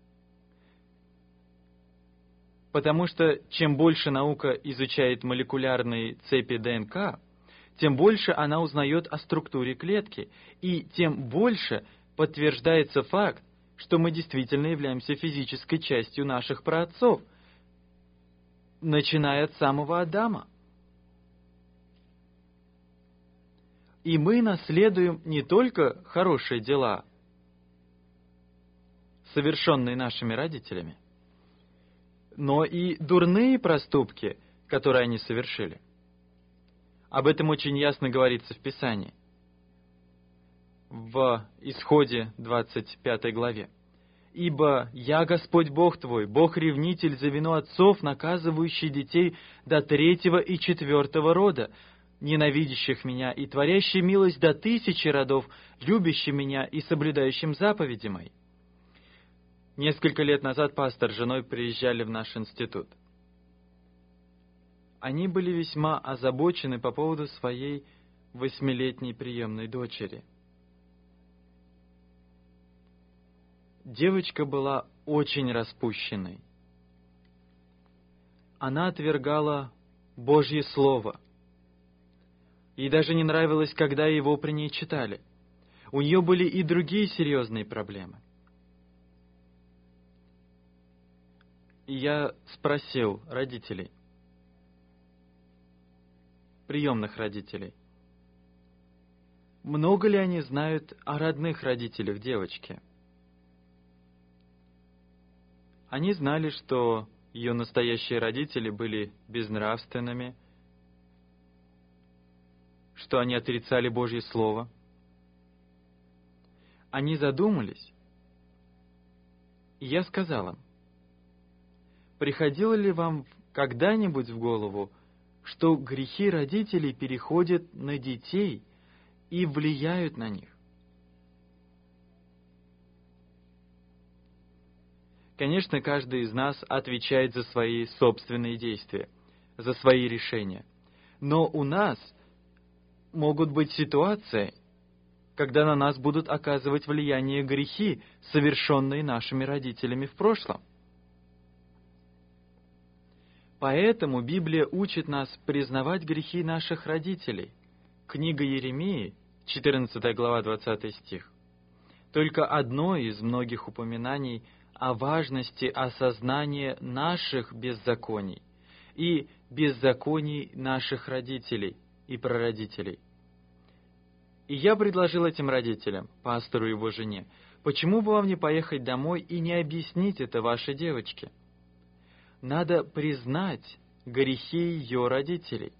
Потому что чем больше наука изучает молекулярные цепи ДНК, тем больше она узнает о структуре клетки, и тем больше подтверждается факт, что мы действительно являемся физической частью наших праотцов, начиная от самого Адама. И мы наследуем не только хорошие дела, совершенные нашими родителями, но и дурные проступки, которые они совершили. Об этом очень ясно говорится в Писании, в Исходе двадцать пятой главе. «Ибо я Господь Бог твой, Бог-ревнитель за вину отцов, наказывающий детей до третьего и четвертого рода, ненавидящих меня, и творящий милость до тысячи родов, любящий меня и соблюдающим заповеди мои». Несколько лет назад пастор с женой приезжали в наш институт. Они были весьма озабочены по поводу своей восьмилетней приемной дочери. Девочка была очень распущенной. Она отвергала Божье Слово. Ей даже не нравилось, когда его при ней читали. У нее были и другие серьезные проблемы. И я спросил родителей, приемных родителей, много ли они знают о родных родителях девочки. Они знали, что ее настоящие родители были безнравственными, что они отрицали Божье Слово. Они задумались, и я сказал им: приходило ли вам когда-нибудь в голову, что грехи родителей переходят на детей и влияют на них? Конечно, каждый из нас отвечает за свои собственные действия, за свои решения. Но у нас могут быть ситуации, когда на нас будут оказывать влияние грехи, совершенные нашими родителями в прошлом. Поэтому Библия учит нас признавать грехи наших родителей. Книга Иеремии, четырнадцатая глава, двадцатый стих. Только одно из многих упоминаний о важности осознания наших беззаконий и беззаконий наших родителей и прародителей. И я предложил этим родителям, пастору и его жене, почему бы вам не поехать домой и не объяснить это вашей девочке? Надо признать грехи ее родителей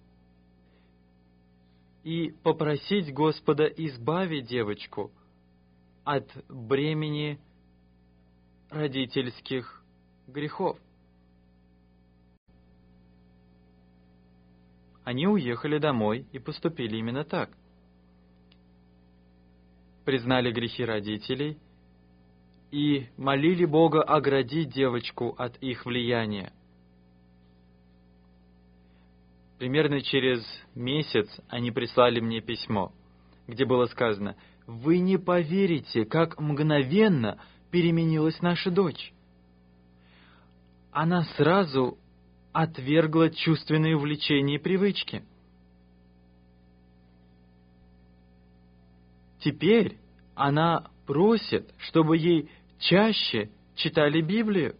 и попросить Господа избавить девочку от бремени родительских грехов. они уехали домой и поступили именно так. Признали грехи родителей и молили Бога оградить девочку от их влияния. Примерно через месяц они прислали мне письмо, где было сказано: «Вы не поверите, как мгновенно переменилась наша дочь. Она сразу отвергла чувственные увлечения и привычки. Теперь она просит, чтобы ей чаще читали Библию.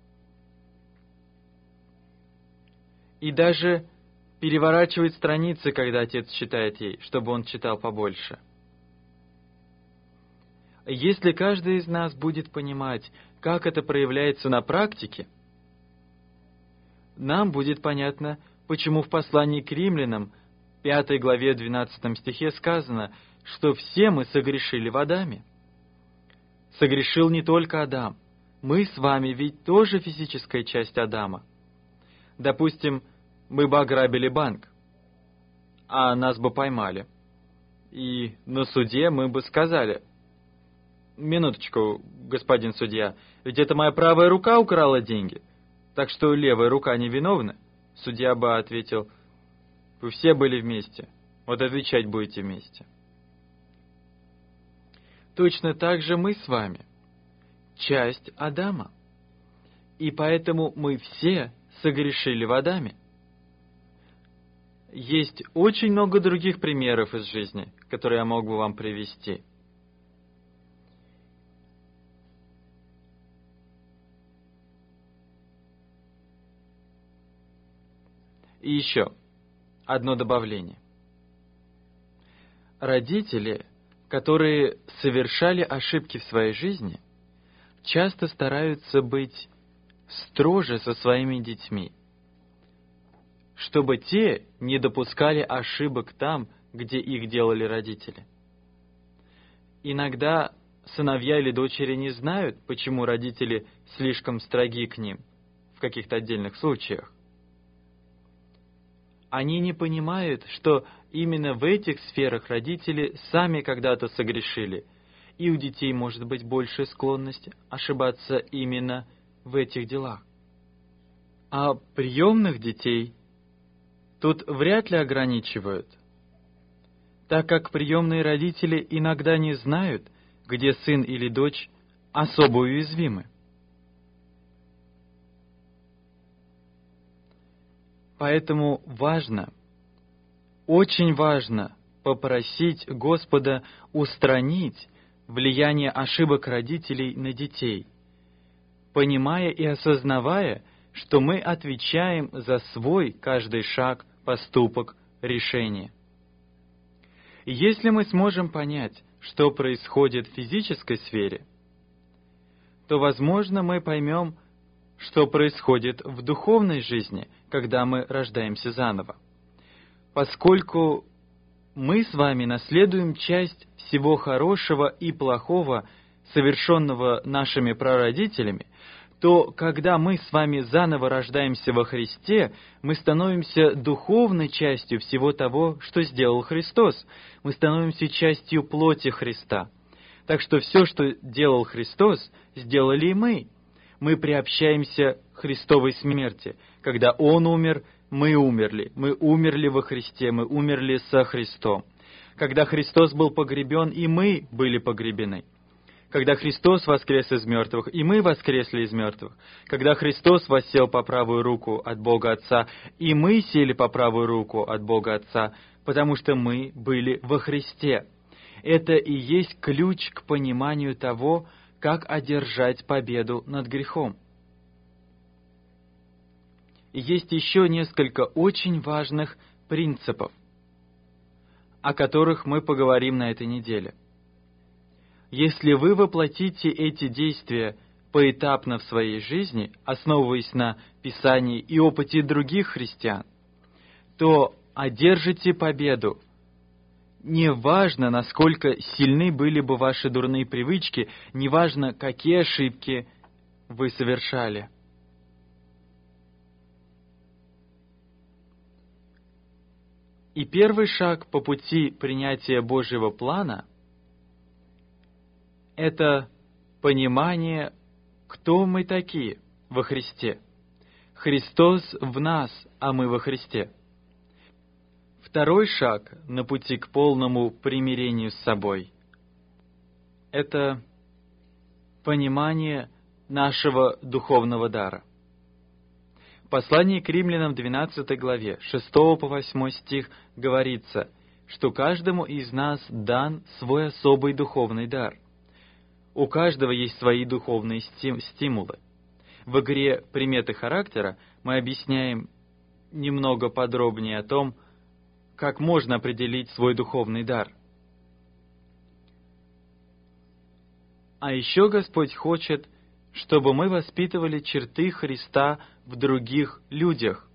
И даже переворачивает страницы, когда отец читает ей, чтобы он читал побольше». Если каждый из нас будет понимать, как это проявляется на практике, нам будет понятно, почему в послании к римлянам, пятой главе, двенадцатом стихе сказано, что все мы согрешили в Адаме. Согрешил не только Адам. Мы с вами ведь тоже физическая часть Адама. Допустим, мы бы ограбили банк, а нас бы поймали. И на суде мы бы сказали: «Минуточку, господин судья, ведь это моя правая рука украла деньги, так что левая рука невиновна». Судья бы ответил: «Вы все были вместе, вот отвечать будете вместе». Точно так же мы с вами часть Адама, и поэтому мы все согрешили в Адаме. Есть очень много других примеров из жизни, которые я мог бы вам привести. И еще одно добавление. Родители, которые совершали ошибки в своей жизни, часто стараются быть строже со своими детьми, чтобы те не допускали ошибок там, где их делали родители. Иногда сыновья или дочери не знают, почему родители слишком строги к ним в каких-то отдельных случаях. Они не понимают, что именно в этих сферах родители сами когда-то согрешили, и у детей может быть большая склонность ошибаться именно в этих делах. А приемных детей тут вряд ли ограничивают, так как приемные родители иногда не знают, где сын или дочь особо уязвимы. Поэтому важно, очень важно попросить Господа устранить влияние ошибок родителей на детей, понимая и осознавая, что мы отвечаем за свой каждый шаг, поступок, решение. И если мы сможем понять, что происходит в физической сфере, то, возможно, мы поймем, что происходит в духовной жизни, когда мы рождаемся заново. Поскольку мы с вами наследуем часть всего хорошего и плохого, совершенного нашими прародителями, то, когда мы с вами заново рождаемся во Христе, мы становимся духовной частью всего того, что сделал Христос. Мы становимся частью плоти Христа. Так что все, что делал Христос, сделали и мы. Мы приобщаемся к Христовой смерти. Когда Он умер, мы умерли. Мы умерли во Христе, мы умерли со Христом. Когда Христос был погребен, и мы были погребены. Когда Христос воскрес из мертвых, и мы воскресли из мертвых. Когда Христос воссел по правую руку от Бога Отца, и мы сели по правую руку от Бога Отца, потому что мы были во Христе. Это и есть ключ к пониманию того, как одержать победу над грехом. И есть еще несколько очень важных принципов, о которых мы поговорим на этой неделе. Если вы воплотите эти действия поэтапно в своей жизни, основываясь на Писании и опыте других христиан, то одержите победу. Неважно, насколько сильны были бы ваши дурные привычки, неважно, какие ошибки вы совершали. И первый шаг по пути принятия Божьего плана — это понимание, кто мы такие во Христе. Христос в нас, а мы во Христе. Второй шаг на пути к полному примирению с собой — это понимание нашего духовного дара. В послании к Римлянам двенадцатой главе, шестого по восьмой стих говорится, что каждому из нас дан свой особый духовный дар. У каждого есть свои духовные стимулы. В игре «Приметы характера» мы объясняем немного подробнее о том, как можно определить свой духовный дар. А еще Господь хочет, чтобы мы воспитывали черты Христа в других людях.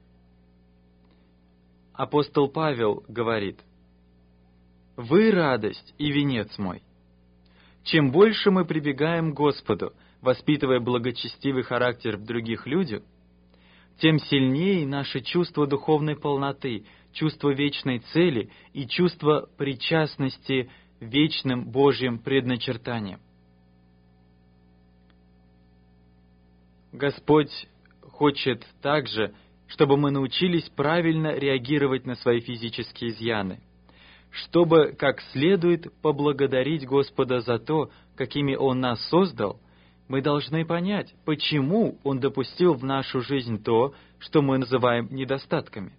Апостол Павел говорит: «Вы радость и венец мой». Чем больше мы прибегаем к Господу, воспитывая благочестивый характер в других людях, тем сильнее наше чувство духовной полноты, чувство вечной цели и чувство причастности вечным Божьим предначертаниям. Господь хочет также, чтобы мы научились правильно реагировать на свои физические изъяны, чтобы как следует поблагодарить Господа за то, какими Он нас создал. Мы должны понять, почему Он допустил в нашу жизнь то, что мы называем недостатками.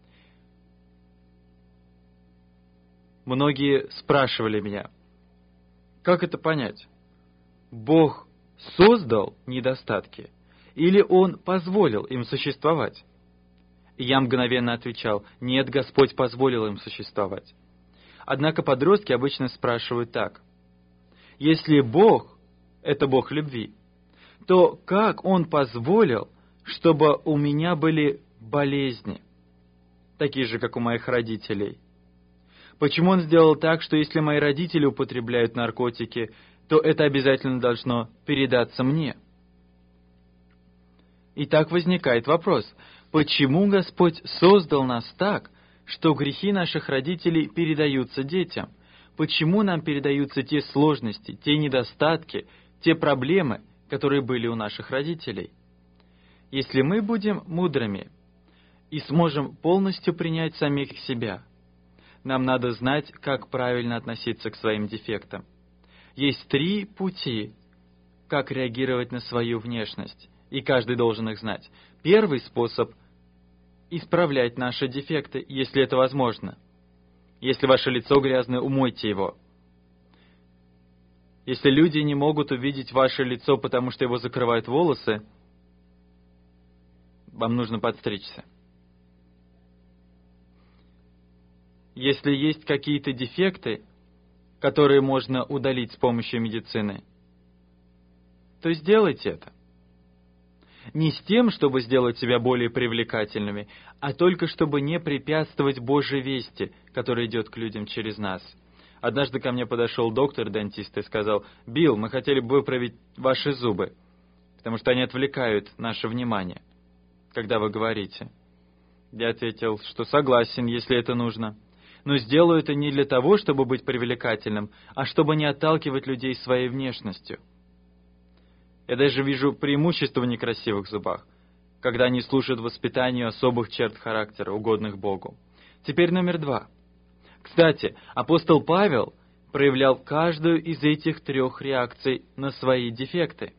Многие спрашивали меня, как это понять? Бог создал недостатки, или Он позволил им существовать? И я мгновенно отвечал: нет, Господь позволил им существовать. Однако подростки обычно спрашивают так: если Бог — это Бог любви, то как Он позволил, чтобы у меня были болезни, такие же, как у моих родителей? Почему Он сделал так, что если мои родители употребляют наркотики, то это обязательно должно передаться мне? И так возникает вопрос: почему Господь создал нас так, что грехи наших родителей передаются детям? Почему нам передаются те сложности, те недостатки, те проблемы, которые были у наших родителей? Если мы будем мудрыми и сможем полностью принять самих себя, нам надо знать, как правильно относиться к своим дефектам. Есть три пути, как реагировать на свою внешность, и каждый должен их знать. Первый способ — исправлять наши дефекты, если это возможно. Если ваше лицо грязное, умойте его. Если люди не могут увидеть ваше лицо, потому что его закрывают волосы, вам нужно подстричься. Если есть какие-то дефекты, которые можно удалить с помощью медицины, то сделайте это. Не с тем, чтобы сделать себя более привлекательными, а только чтобы не препятствовать Божьей вести, которая идет к людям через нас. Однажды ко мне подошел доктор-дантист и сказал: «Билл, мы хотели бы выправить ваши зубы, потому что они отвлекают наше внимание, когда вы говорите». Я ответил, что согласен, если это нужно. Но сделаю это не для того, чтобы быть привлекательным, а чтобы не отталкивать людей своей внешностью. Я даже вижу преимущество в некрасивых зубах, когда они служат воспитанию особых черт характера, угодных Богу. Теперь номер два. Кстати, апостол Павел проявлял каждую из этих трех реакций на свои дефекты.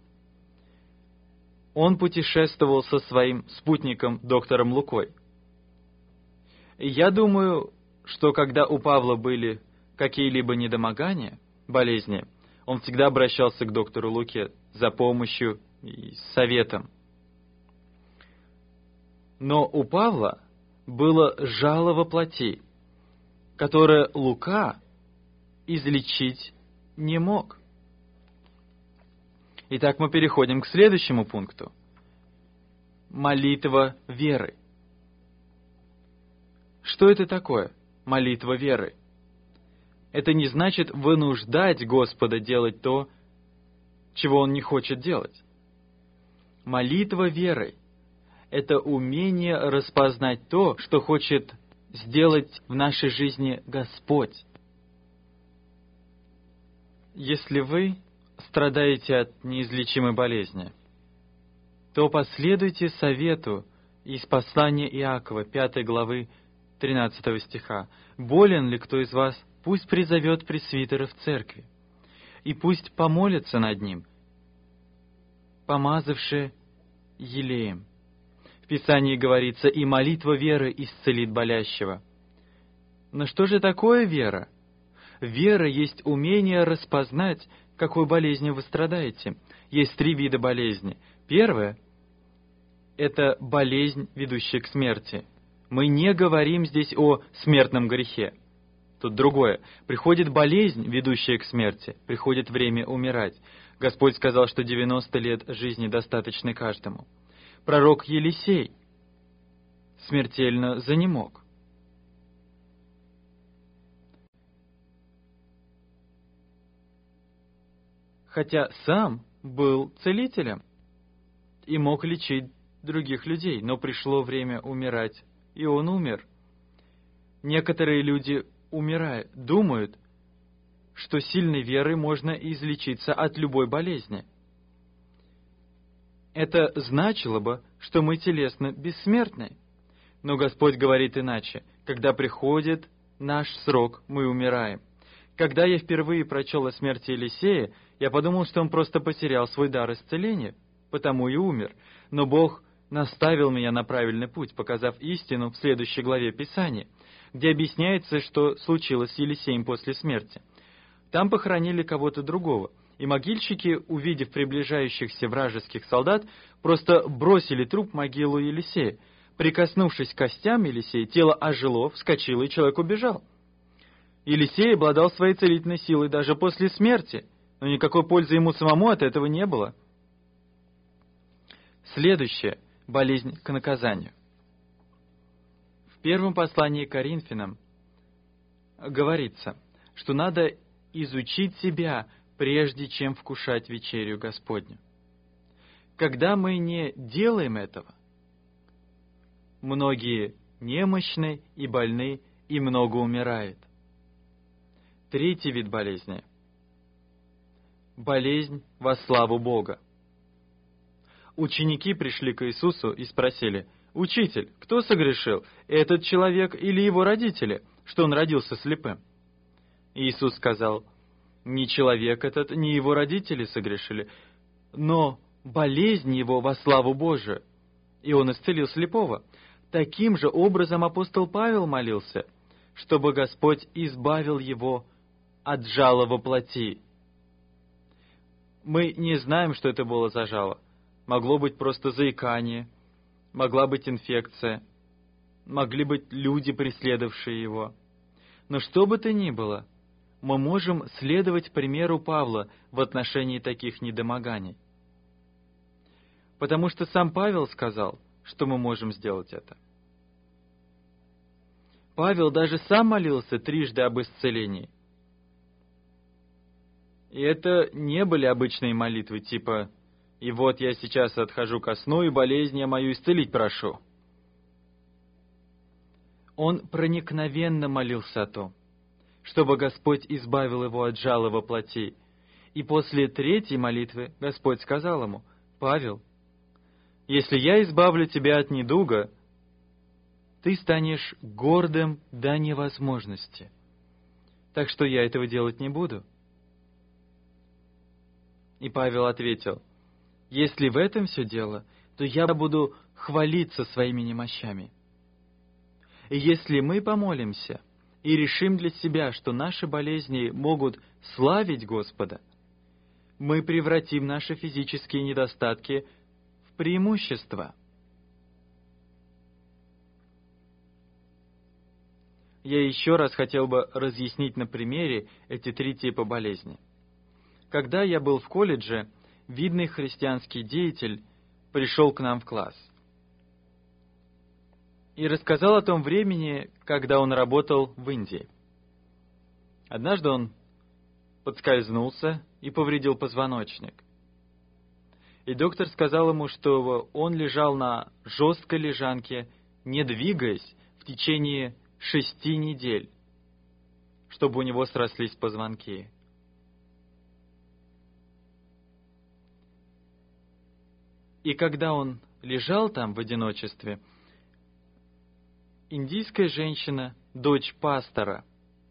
Он путешествовал со своим спутником, доктором Лукой. И я думаю, что когда у Павла были какие-либо недомогания, болезни, он всегда обращался к доктору Луке за помощью и советом. Но у Павла было жало во плоти, которое Лука излечить не мог. Итак, мы переходим к следующему пункту. Молитва веры. Что это такое? Молитва веры. Это не значит вынуждать Господа делать то, чего Он не хочет делать. Молитва верой — это умение распознать то, что хочет сделать в нашей жизни Господь. Если вы страдаете от неизлечимой болезни, то последуйте совету из послания Иакова, пятой главы, тринадцатого стиха. «Болен ли кто из вас, пусть призовет пресвитера в церкви, и пусть помолится над ним, помазавши елеем». В Писании говорится: «И молитва веры исцелит болящего». Но что же такое вера? Вера есть умение распознать, какой болезнью вы страдаете. Есть три вида болезни. Первое — это болезнь, ведущая к смерти. Мы не говорим здесь о смертном грехе. Тут другое. Приходит болезнь, ведущая к смерти. Приходит время умирать. Господь сказал, что девяносто лет жизни достаточны каждому. Пророк Елисей смертельно занемог. Хотя сам был целителем и мог лечить других людей, но пришло время умирать, и он умер. Некоторые люди, умирая, думают, что сильной верой можно излечиться от любой болезни. Это значило бы, что мы телесно бессмертны. Но Господь говорит иначе. Когда приходит наш срок, мы умираем. Когда я впервые прочел о смерти Елисея, я подумал, что он просто потерял свой дар исцеления, потому и умер. Но Бог наставил меня на правильный путь, показав истину в следующей главе Писания, где объясняется, что случилось с Елисеем после смерти. Там похоронили кого-то другого, и могильщики, увидев приближающихся вражеских солдат, просто бросили труп в могилу Елисея. Прикоснувшись к костям Елисея, тело ожило, вскочило, и человек убежал. Елисей обладал своей целительной силой даже после смерти, но никакой пользы ему самому от этого не было. Следующая — болезнь к наказанию. В первом послании к Коринфянам говорится, что надо изучить себя, прежде чем вкушать вечерю Господню. Когда мы не делаем этого, многие немощны и больны, и много умирает. Третий вид болезни — болезнь во славу Бога. Ученики пришли к Иисусу и спросили: «Учитель, кто согрешил, этот человек или его родители, что он родился слепым?» Иисус сказал: «Ни человек этот, ни его родители согрешили, но болезнь его во славу Божию». И он исцелил слепого. Таким же образом апостол Павел молился, чтобы Господь избавил его от жала во плоти. Мы не знаем, что это было за жало. Могло быть просто заикание, могла быть инфекция, могли быть люди, преследовавшие его. Но что бы то ни было, мы можем следовать примеру Павла в отношении таких недомоганий. Потому что сам Павел сказал, что мы можем сделать это. Павел даже сам молился трижды об исцелении. И это не были обычные молитвы, типа «И вот я сейчас отхожу ко сну, и болезнь я мою исцелить прошу». Он проникновенно молился о том, чтобы Господь избавил его от жала во плоти. И после третьей молитвы Господь сказал ему: «Павел, если я избавлю тебя от недуга, ты станешь гордым до невозможности. Так что я этого делать не буду». И Павел ответил: «Если в этом все дело, то я буду хвалиться своими немощами». И если мы помолимся и решим для себя, что наши болезни могут славить Господа, мы превратим наши физические недостатки в преимущество. Я еще раз хотел бы разъяснить на примере эти три типа болезни. Когда я был в колледже, видный христианский деятель пришел к нам в класс и рассказал о том времени, когда он работал в Индии. Однажды он подскользнулся и повредил позвоночник. И доктор сказал ему, что он лежал на жесткой лежанке, не двигаясь, в течение шести недель, чтобы у него срослись позвонки. И когда он лежал там в одиночестве, индийская женщина, дочь пастора,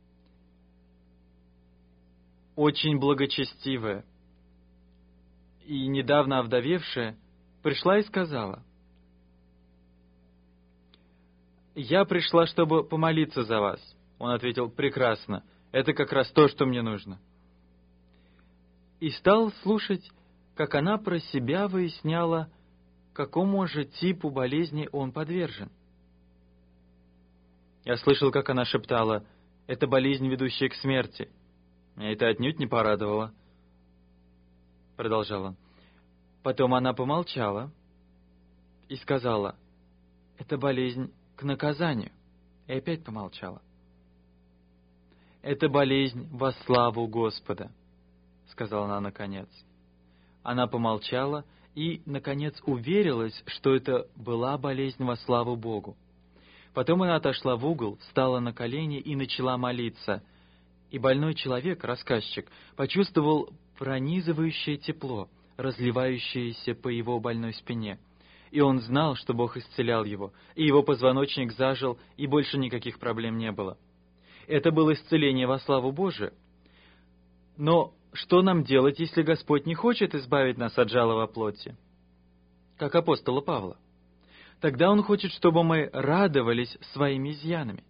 очень благочестивая и недавно овдовевшая, пришла и сказала: «Я пришла, чтобы помолиться за вас». Он ответил: «Прекрасно, это как раз то, что мне нужно». И стал слушать, как она про себя выясняла, какому же типу болезни он подвержен. Я слышал, как она шептала: «Это болезнь, ведущая к смерти». Меня это отнюдь не порадовало. Продолжал он. Потом она помолчала и сказала: «Это болезнь к наказанию». И опять помолчала. «Это болезнь во славу Господа», — сказала она наконец. Она помолчала и, наконец, уверилась, что это была болезнь во славу Богу. Потом она отошла в угол, встала на колени и начала молиться. И больной человек, рассказчик, почувствовал пронизывающее тепло, разливающееся по его больной спине. И он знал, что Бог исцелял его, и его позвоночник зажил, и больше никаких проблем не было. Это было исцеление во славу Божию. Но что нам делать, если Господь не хочет избавить нас от жала во плоти? Как апостола Павла. Тогда Он хочет, чтобы мы радовались своими изъянами.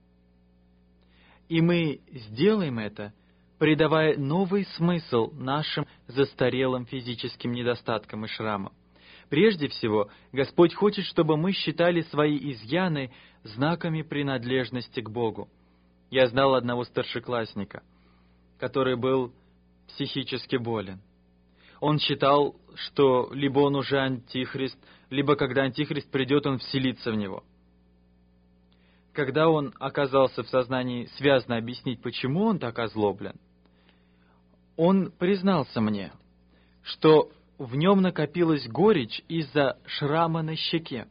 И мы сделаем это, придавая новый смысл нашим застарелым физическим недостаткам и шрамам. Прежде всего, Господь хочет, чтобы мы считали свои изъяны знаками принадлежности к Богу. Я знал одного старшеклассника, который был психически болен. Он считал, что либо он уже антихрист, либо когда антихрист придет, он вселится в него. Когда он оказался в сознании связно объяснить, почему он так озлоблен, он признался мне, что в нем накопилась горечь из-за шрама на щеке.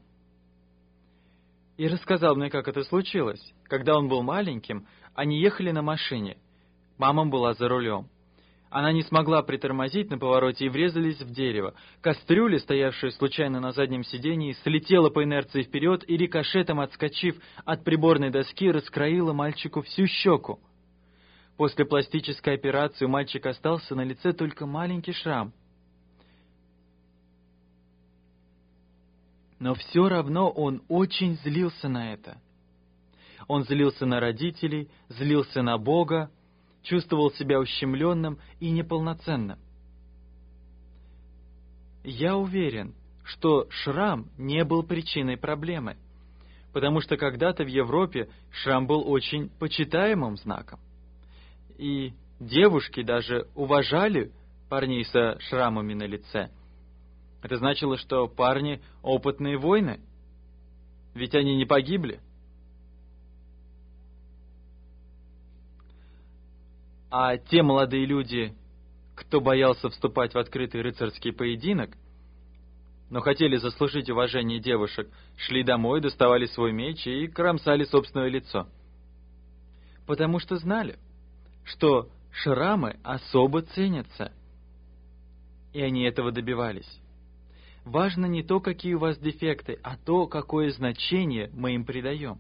И рассказал мне, как это случилось. Когда он был маленьким, они ехали на машине. Мама была за рулем. Она не смогла притормозить на повороте и врезались в дерево. Кастрюля, стоявшая случайно на заднем сидении, слетела по инерции вперед и, рикошетом отскочив от приборной доски, раскроила мальчику всю щеку. После пластической операции у мальчика остался на лице только маленький шрам. Но все равно он очень злился на это. Он злился на родителей, злился на Бога, чувствовал себя ущемленным и неполноценным. Я уверен, что шрам не был причиной проблемы, потому что когда-то в Европе шрам был очень почитаемым знаком. И девушки даже уважали парней со шрамами на лице. Это значило, что парни — опытные воины, ведь они не погибли. А те молодые люди, кто боялся вступать в открытый рыцарский поединок, но хотели заслужить уважение девушек, шли домой, доставали свой меч и кромсали собственное лицо. Потому что знали, что шрамы особо ценятся, и они этого добивались. Важно не то, какие у вас дефекты, а то, какое значение мы им придаем.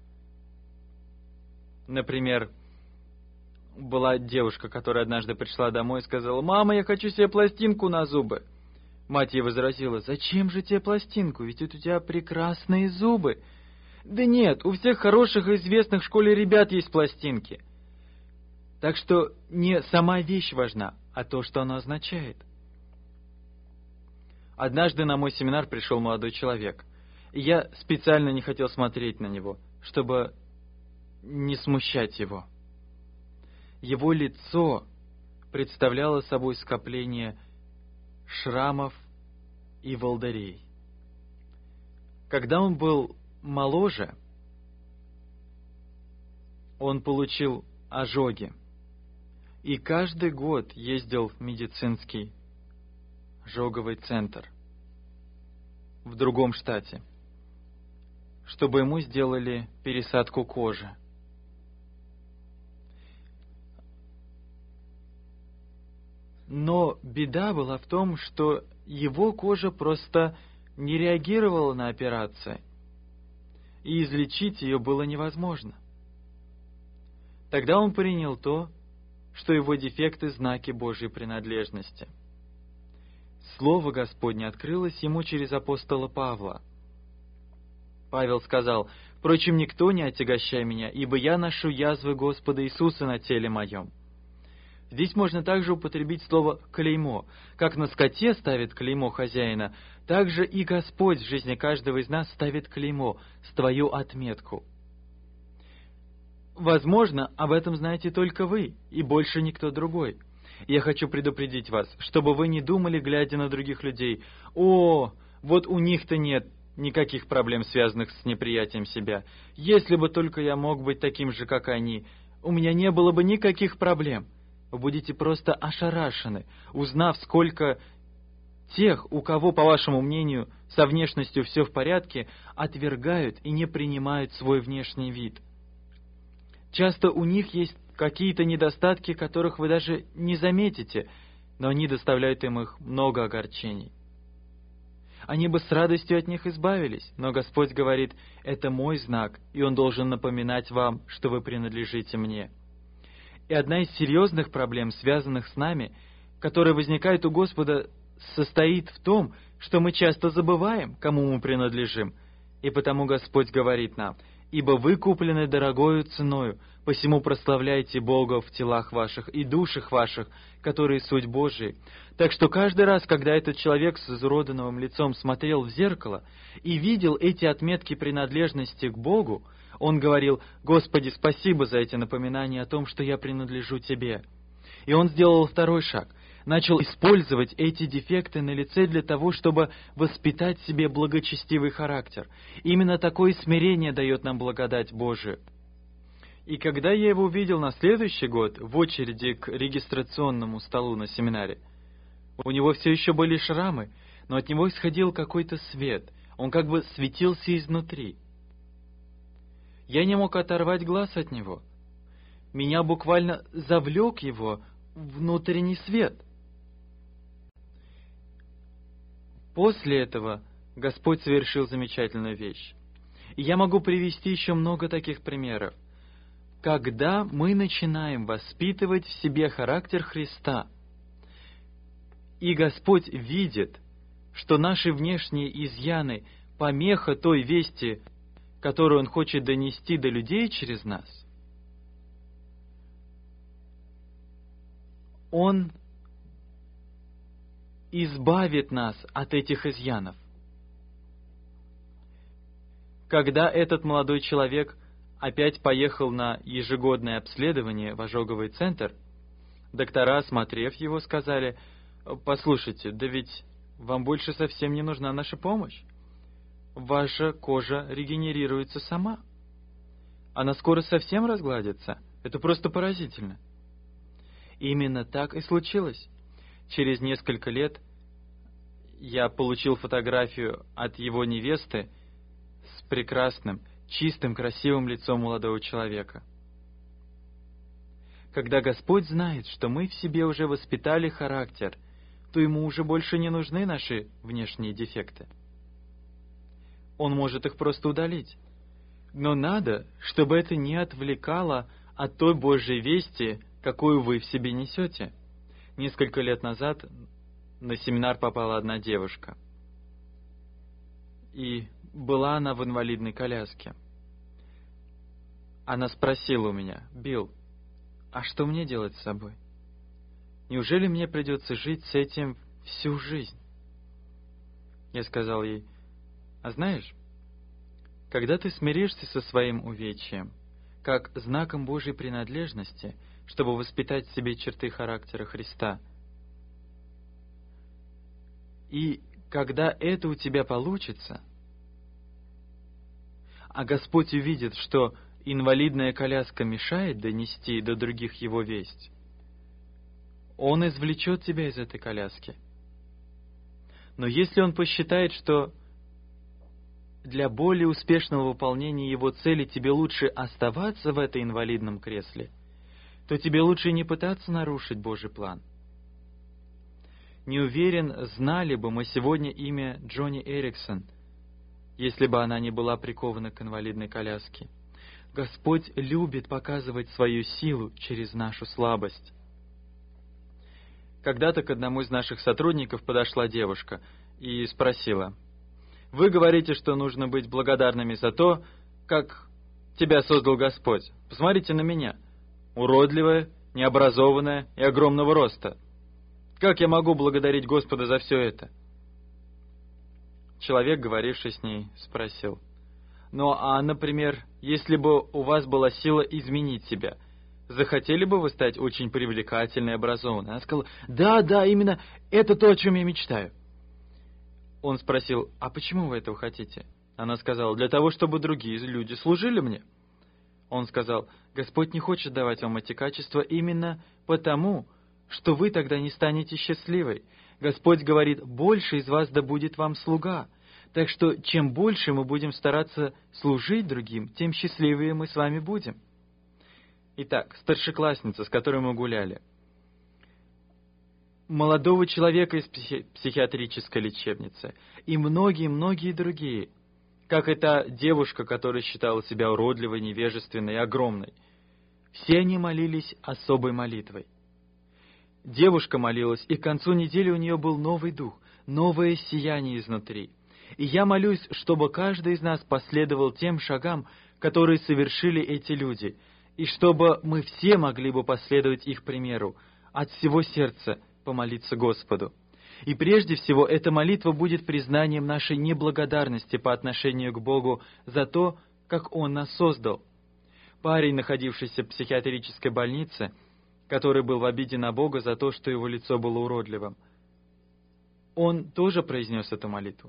Например, была девушка, которая однажды пришла домой и сказала: «Мама, я хочу себе пластинку на зубы». Мать ей возразила: «Зачем же тебе пластинку? Ведь это у тебя прекрасные зубы». «Да нет, у всех хороших и известных в школе ребят есть пластинки». Так что не сама вещь важна, а то, что она означает. Однажды на мой семинар пришел молодой человек, и я специально не хотел смотреть на него, чтобы не смущать его. Его лицо представляло собой скопление шрамов и волдырей. Когда он был моложе, он получил ожоги и каждый год ездил в медицинский ожоговый центр в другом штате. чтобы ему сделали пересадку кожи. Но беда была в том, что его кожа просто не реагировала на операцию, и излечить ее было невозможно. Тогда он принял то, что его дефекты — знаки Божьей принадлежности. Слово Господне открылось ему через апостола Павла. Павел сказал: «Впрочем, никто не отягощай меня, ибо я ношу язвы Господа Иисуса на теле моем». Здесь можно также употребить слово «клеймо». Как на скоте ставит клеймо хозяина, так же и Господь в жизни каждого из нас ставит клеймо, свою отметку. Возможно, об этом знаете только вы, и больше никто другой. Я хочу предупредить вас, чтобы вы не думали, глядя на других людей: «О, вот у них-то нет никаких проблем, связанных с неприятием себя. Если бы только я мог быть таким же, как они, у меня не было бы никаких проблем». Вы будете просто ошарашены, узнав, сколько тех, у кого, по вашему мнению, со внешностью все в порядке, отвергают и не принимают свой внешний вид. Часто у них есть какие-то недостатки, которых вы даже не заметите, но они доставляют им их много огорчений. Они бы с радостью от них избавились, но Господь говорит: «Это мой знак, и Он должен напоминать вам, что вы принадлежите мне». И одна из серьезных проблем, связанных с нами, которая возникает у Господа, состоит в том, что мы часто забываем, кому мы принадлежим. И потому Господь говорит нам: «Ибо вы куплены дорогою ценою, посему прославляйте Бога в телах ваших и душах ваших, которые суть Божии». Так что каждый раз, когда этот человек с изуродованным лицом смотрел в зеркало и видел эти отметки принадлежности к Богу, он говорил: «Господи, спасибо за эти напоминания о том, что я принадлежу Тебе». И он сделал второй шаг. Начал использовать эти дефекты на лице для того, чтобы воспитать в себе благочестивый характер. Именно такое смирение дает нам благодать Божию. И когда я его увидел на следующий год в очереди к регистрационному столу на семинаре, у него все еще были шрамы, но от него исходил какой-то свет. Он как бы светился изнутри. Я не мог оторвать глаз от него. Меня буквально завлек его внутренний свет. После этого Господь совершил замечательную вещь. И я могу привести еще много таких примеров. Когда мы начинаем воспитывать в себе характер Христа, и Господь видит, что наши внешние изъяны — помеха той вести, которую Он хочет донести до людей через нас, Он избавит нас от этих изъянов. Когда этот молодой человек опять поехал на ежегодное обследование в ожоговый центр, доктора, осмотрев его, сказали: «Послушайте, да ведь вам больше совсем не нужна наша помощь. Ваша кожа регенерируется сама. Она скоро совсем разгладится. Это просто поразительно». И именно так и случилось. Через несколько лет я получил фотографию от его невесты с прекрасным, чистым, красивым лицом молодого человека. Когда Господь знает, что мы в себе уже воспитали характер, то Ему уже больше не нужны наши внешние дефекты. Он может их просто удалить. Но надо, чтобы это не отвлекало от той Божьей вести, какую вы в себе несете. Несколько лет назад на семинар попала одна девушка. И была она в инвалидной коляске. Она спросила у меня: «Билл, а что мне делать с собой? Неужели мне придется жить с этим всю жизнь?» Я сказал ей: «А знаешь, когда ты смиришься со своим увечьем, как знаком Божьей принадлежности, чтобы воспитать в себе черты характера Христа, и когда это у тебя получится, а Господь увидит, что инвалидная коляска мешает донести до других Его весть, Он извлечет тебя из этой коляски. Но если Он посчитает, что для более успешного выполнения его цели тебе лучше оставаться в этой инвалидном кресле, то тебе лучше не пытаться нарушить Божий план. Не уверен, знали бы мы сегодня имя Джонни Эриксон, если бы она не была прикована к инвалидной коляске. Господь любит показывать свою силу через нашу слабость. Когда-то к одному из наших сотрудников подошла девушка и спросила: «Вы говорите, что нужно быть благодарными за то, как тебя создал Господь. Посмотрите на меня, уродливая, необразованная и огромного роста. Как я могу благодарить Господа за все это?» Человек, говоривший с ней, спросил: «Ну, а, например, если бы у вас была сила изменить себя, захотели бы вы стать очень привлекательной и образованной?» Она сказала: «Да, да, именно это то, о чем я мечтаю». Он спросил: «А почему вы этого хотите?» Она сказала: «Для того, чтобы другие люди служили мне». Он сказал: «Господь не хочет давать вам эти качества именно потому, что вы тогда не станете счастливой. Господь говорит: больше из вас да будет вам слуга. Так что чем больше мы будем стараться служить другим, тем счастливее мы с вами будем». Итак, старшеклассница, с которой мы гуляли, молодого человека из психи- психиатрической лечебницы и многие-многие другие, как и та девушка, которая считала себя уродливой, невежественной и огромной. Все они молились особой молитвой. Девушка молилась, и к концу недели у нее был новый дух, новое сияние изнутри. И я молюсь, чтобы каждый из нас последовал тем шагам, которые совершили эти люди, и чтобы мы все могли бы последовать их примеру, от всего сердца помолиться Господу. И прежде всего, эта молитва будет признанием нашей неблагодарности по отношению к Богу за то, как Он нас создал. Парень, находившийся в психиатрической больнице, который был в обиде на Бога за то, что его лицо было уродливым, он тоже произнес эту молитву.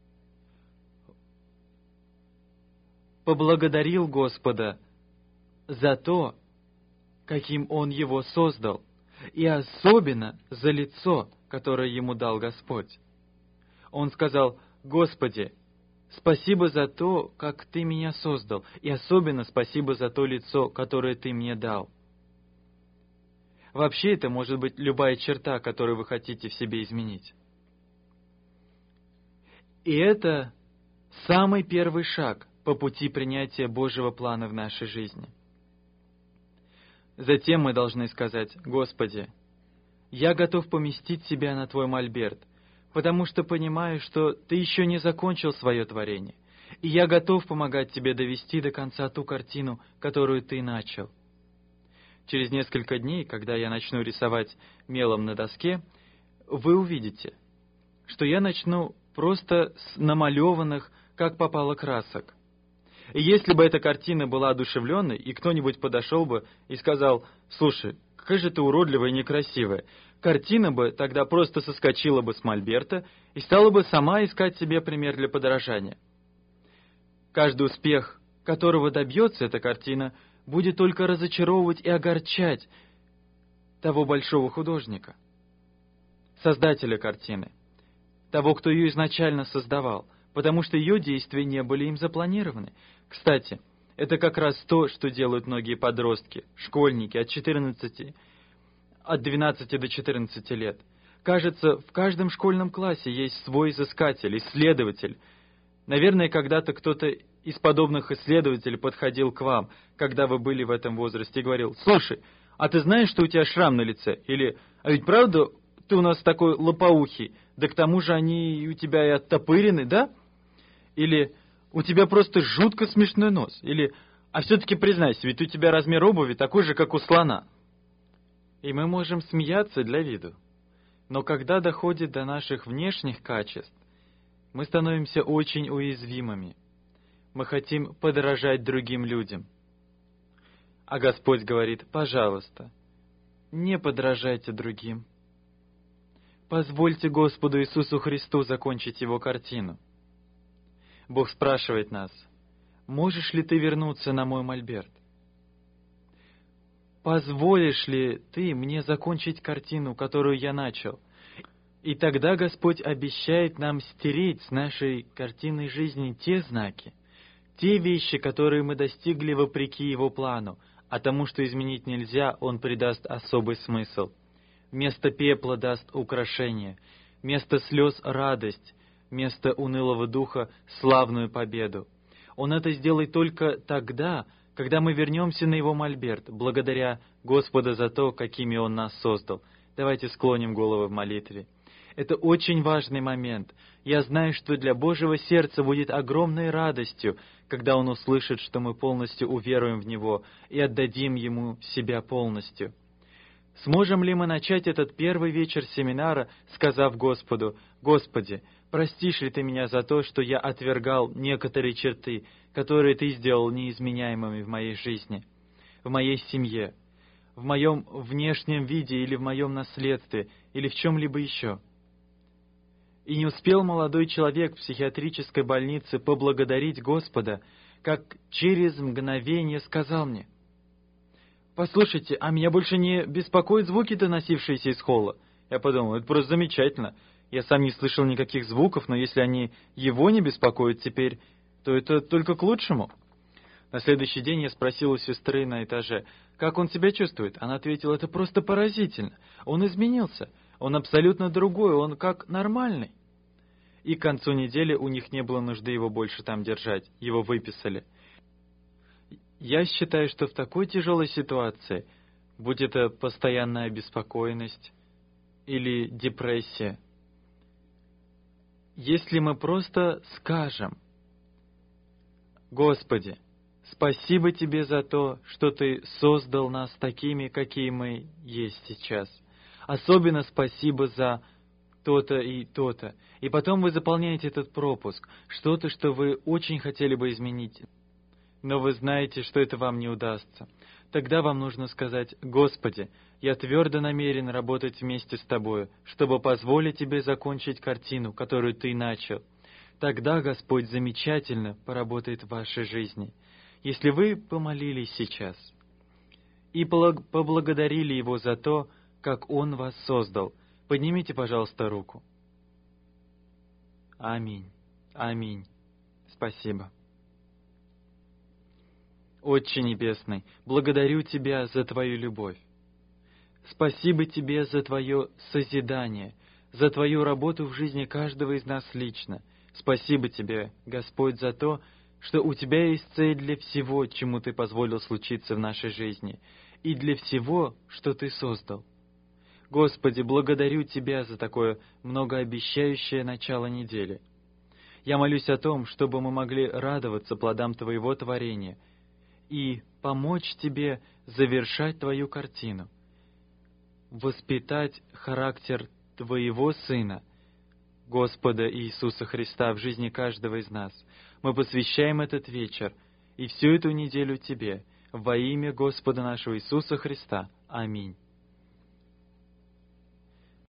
Поблагодарил Господа за то, каким Он его создал, и особенно за лицо, которое ему дал Господь. Он сказал: «Господи, спасибо за то, как Ты меня создал, и особенно спасибо за то лицо, которое Ты мне дал». Вообще, это может быть любая черта, которую вы хотите в себе изменить. И это самый первый шаг по пути принятия Божьего плана в нашей жизни. Затем мы должны сказать: «Господи, я готов поместить себя на Твой мольберт, потому что понимаю, что Ты еще не закончил свое творение, и я готов помогать Тебе довести до конца ту картину, которую Ты начал». Через несколько дней, когда я начну рисовать мелом на доске, вы увидите, что я начну просто с намалеванных, как попало, красок. И если бы эта картина была одушевленной, и кто-нибудь подошел бы и сказал: «Слушай, какая же ты уродливая и некрасивая», картина бы тогда просто соскочила бы с мольберта и стала бы сама искать себе пример для подражания. Каждый успех, которого добьется эта картина, будет только разочаровывать и огорчать того большого художника, создателя картины, того, кто ее изначально создавал, потому что ее действия не были им запланированы. Кстати, это как раз то, что делают многие подростки, школьники от четырнадцати, от двенадцати до четырнадцати лет. Кажется, в каждом школьном классе есть свой изыскатель, исследователь. Наверное, когда-то кто-то из подобных исследователей подходил к вам, когда вы были в этом возрасте, и говорил: «Слушай, а ты знаешь, что у тебя шрам на лице?» Или «А ведь правда ты у нас такой лопоухий, да к тому же они у тебя и оттопырены, да?» Или «У тебя просто жутко смешной нос». Или «А все-таки признайся, ведь у тебя размер обуви такой же, как у слона». И мы можем смеяться для виду. Но когда доходит до наших внешних качеств, мы становимся очень уязвимыми. Мы хотим подражать другим людям. А Господь говорит: «Пожалуйста, не подражайте другим. Позвольте Господу Иисусу Христу закончить Его картину». Бог спрашивает нас: «Можешь ли ты вернуться на мой мольберт? Позволишь ли ты мне закончить картину, которую я начал? И тогда Господь обещает нам стереть с нашей картины жизни те знаки, те вещи, которые мы достигли вопреки Его плану, а тому, что изменить нельзя, Он придаст особый смысл. Вместо пепла даст украшение, вместо слез радость, вместо унылого духа славную победу. Он это сделает только тогда, когда мы вернемся на Его мольберт, благодаря Господа за то, какими Он нас создал. Давайте склоним головы в молитве. Это очень важный момент. Я знаю, что для Божьего сердца будет огромной радостью, когда Он услышит, что мы полностью уверуем в Него и отдадим Ему себя полностью. Сможем ли мы начать этот первый вечер семинара, сказав Господу: «Господи, простишь ли Ты меня за то, что я отвергал некоторые черты, которые Ты сделал неизменяемыми в моей жизни, в моей семье, в моем внешнем виде или в моем наследстве, или в чем-либо еще?» И не успел молодой человек в психиатрической больнице поблагодарить Господа, как через мгновение сказал мне: «Послушайте, а меня больше не беспокоят звуки, доносившиеся из холла». Я подумал, это просто замечательно. Я сам не слышал никаких звуков, но если они его не беспокоят теперь, то это только к лучшему. На следующий день я спросил у сестры на этаже, как он себя чувствует. Она ответила: это просто поразительно. Он изменился. Он абсолютно другой, он как нормальный. И к концу недели у них не было нужды его больше там держать. Его выписали. Я считаю, что в такой тяжелой ситуации, будь это постоянная обеспокоенность или депрессия, если мы просто скажем: «Господи, спасибо Тебе за то, что Ты создал нас такими, какие мы есть сейчас. Особенно спасибо за то-то и то-то». И потом вы заполняете этот пропуск, что-то, что вы очень хотели бы изменить, но вы знаете, что это вам не удастся. Тогда вам нужно сказать: «Господи, я твердо намерен работать вместе с Тобою, чтобы позволить Тебе закончить картину, которую Ты начал». Тогда Господь замечательно поработает в вашей жизни. Если вы помолились сейчас и поблагодарили Его за то, как Он вас создал, поднимите, пожалуйста, руку. Аминь. Аминь. Спасибо. Отче Небесный, благодарю Тебя за Твою любовь. Спасибо Тебе за Твое созидание, за Твою работу в жизни каждого из нас лично. Спасибо Тебе, Господь, за то, что у Тебя есть цель для всего, чему Ты позволил случиться в нашей жизни, и для всего, что Ты создал. Господи, благодарю Тебя за такое многообещающее начало недели. Я молюсь о том, чтобы мы могли радоваться плодам Твоего творения и помочь Тебе завершать Твою картину, воспитать характер Твоего Сына, Господа Иисуса Христа, в жизни каждого из нас. Мы посвящаем этот вечер и всю эту неделю Тебе, во имя Господа нашего Иисуса Христа. Аминь.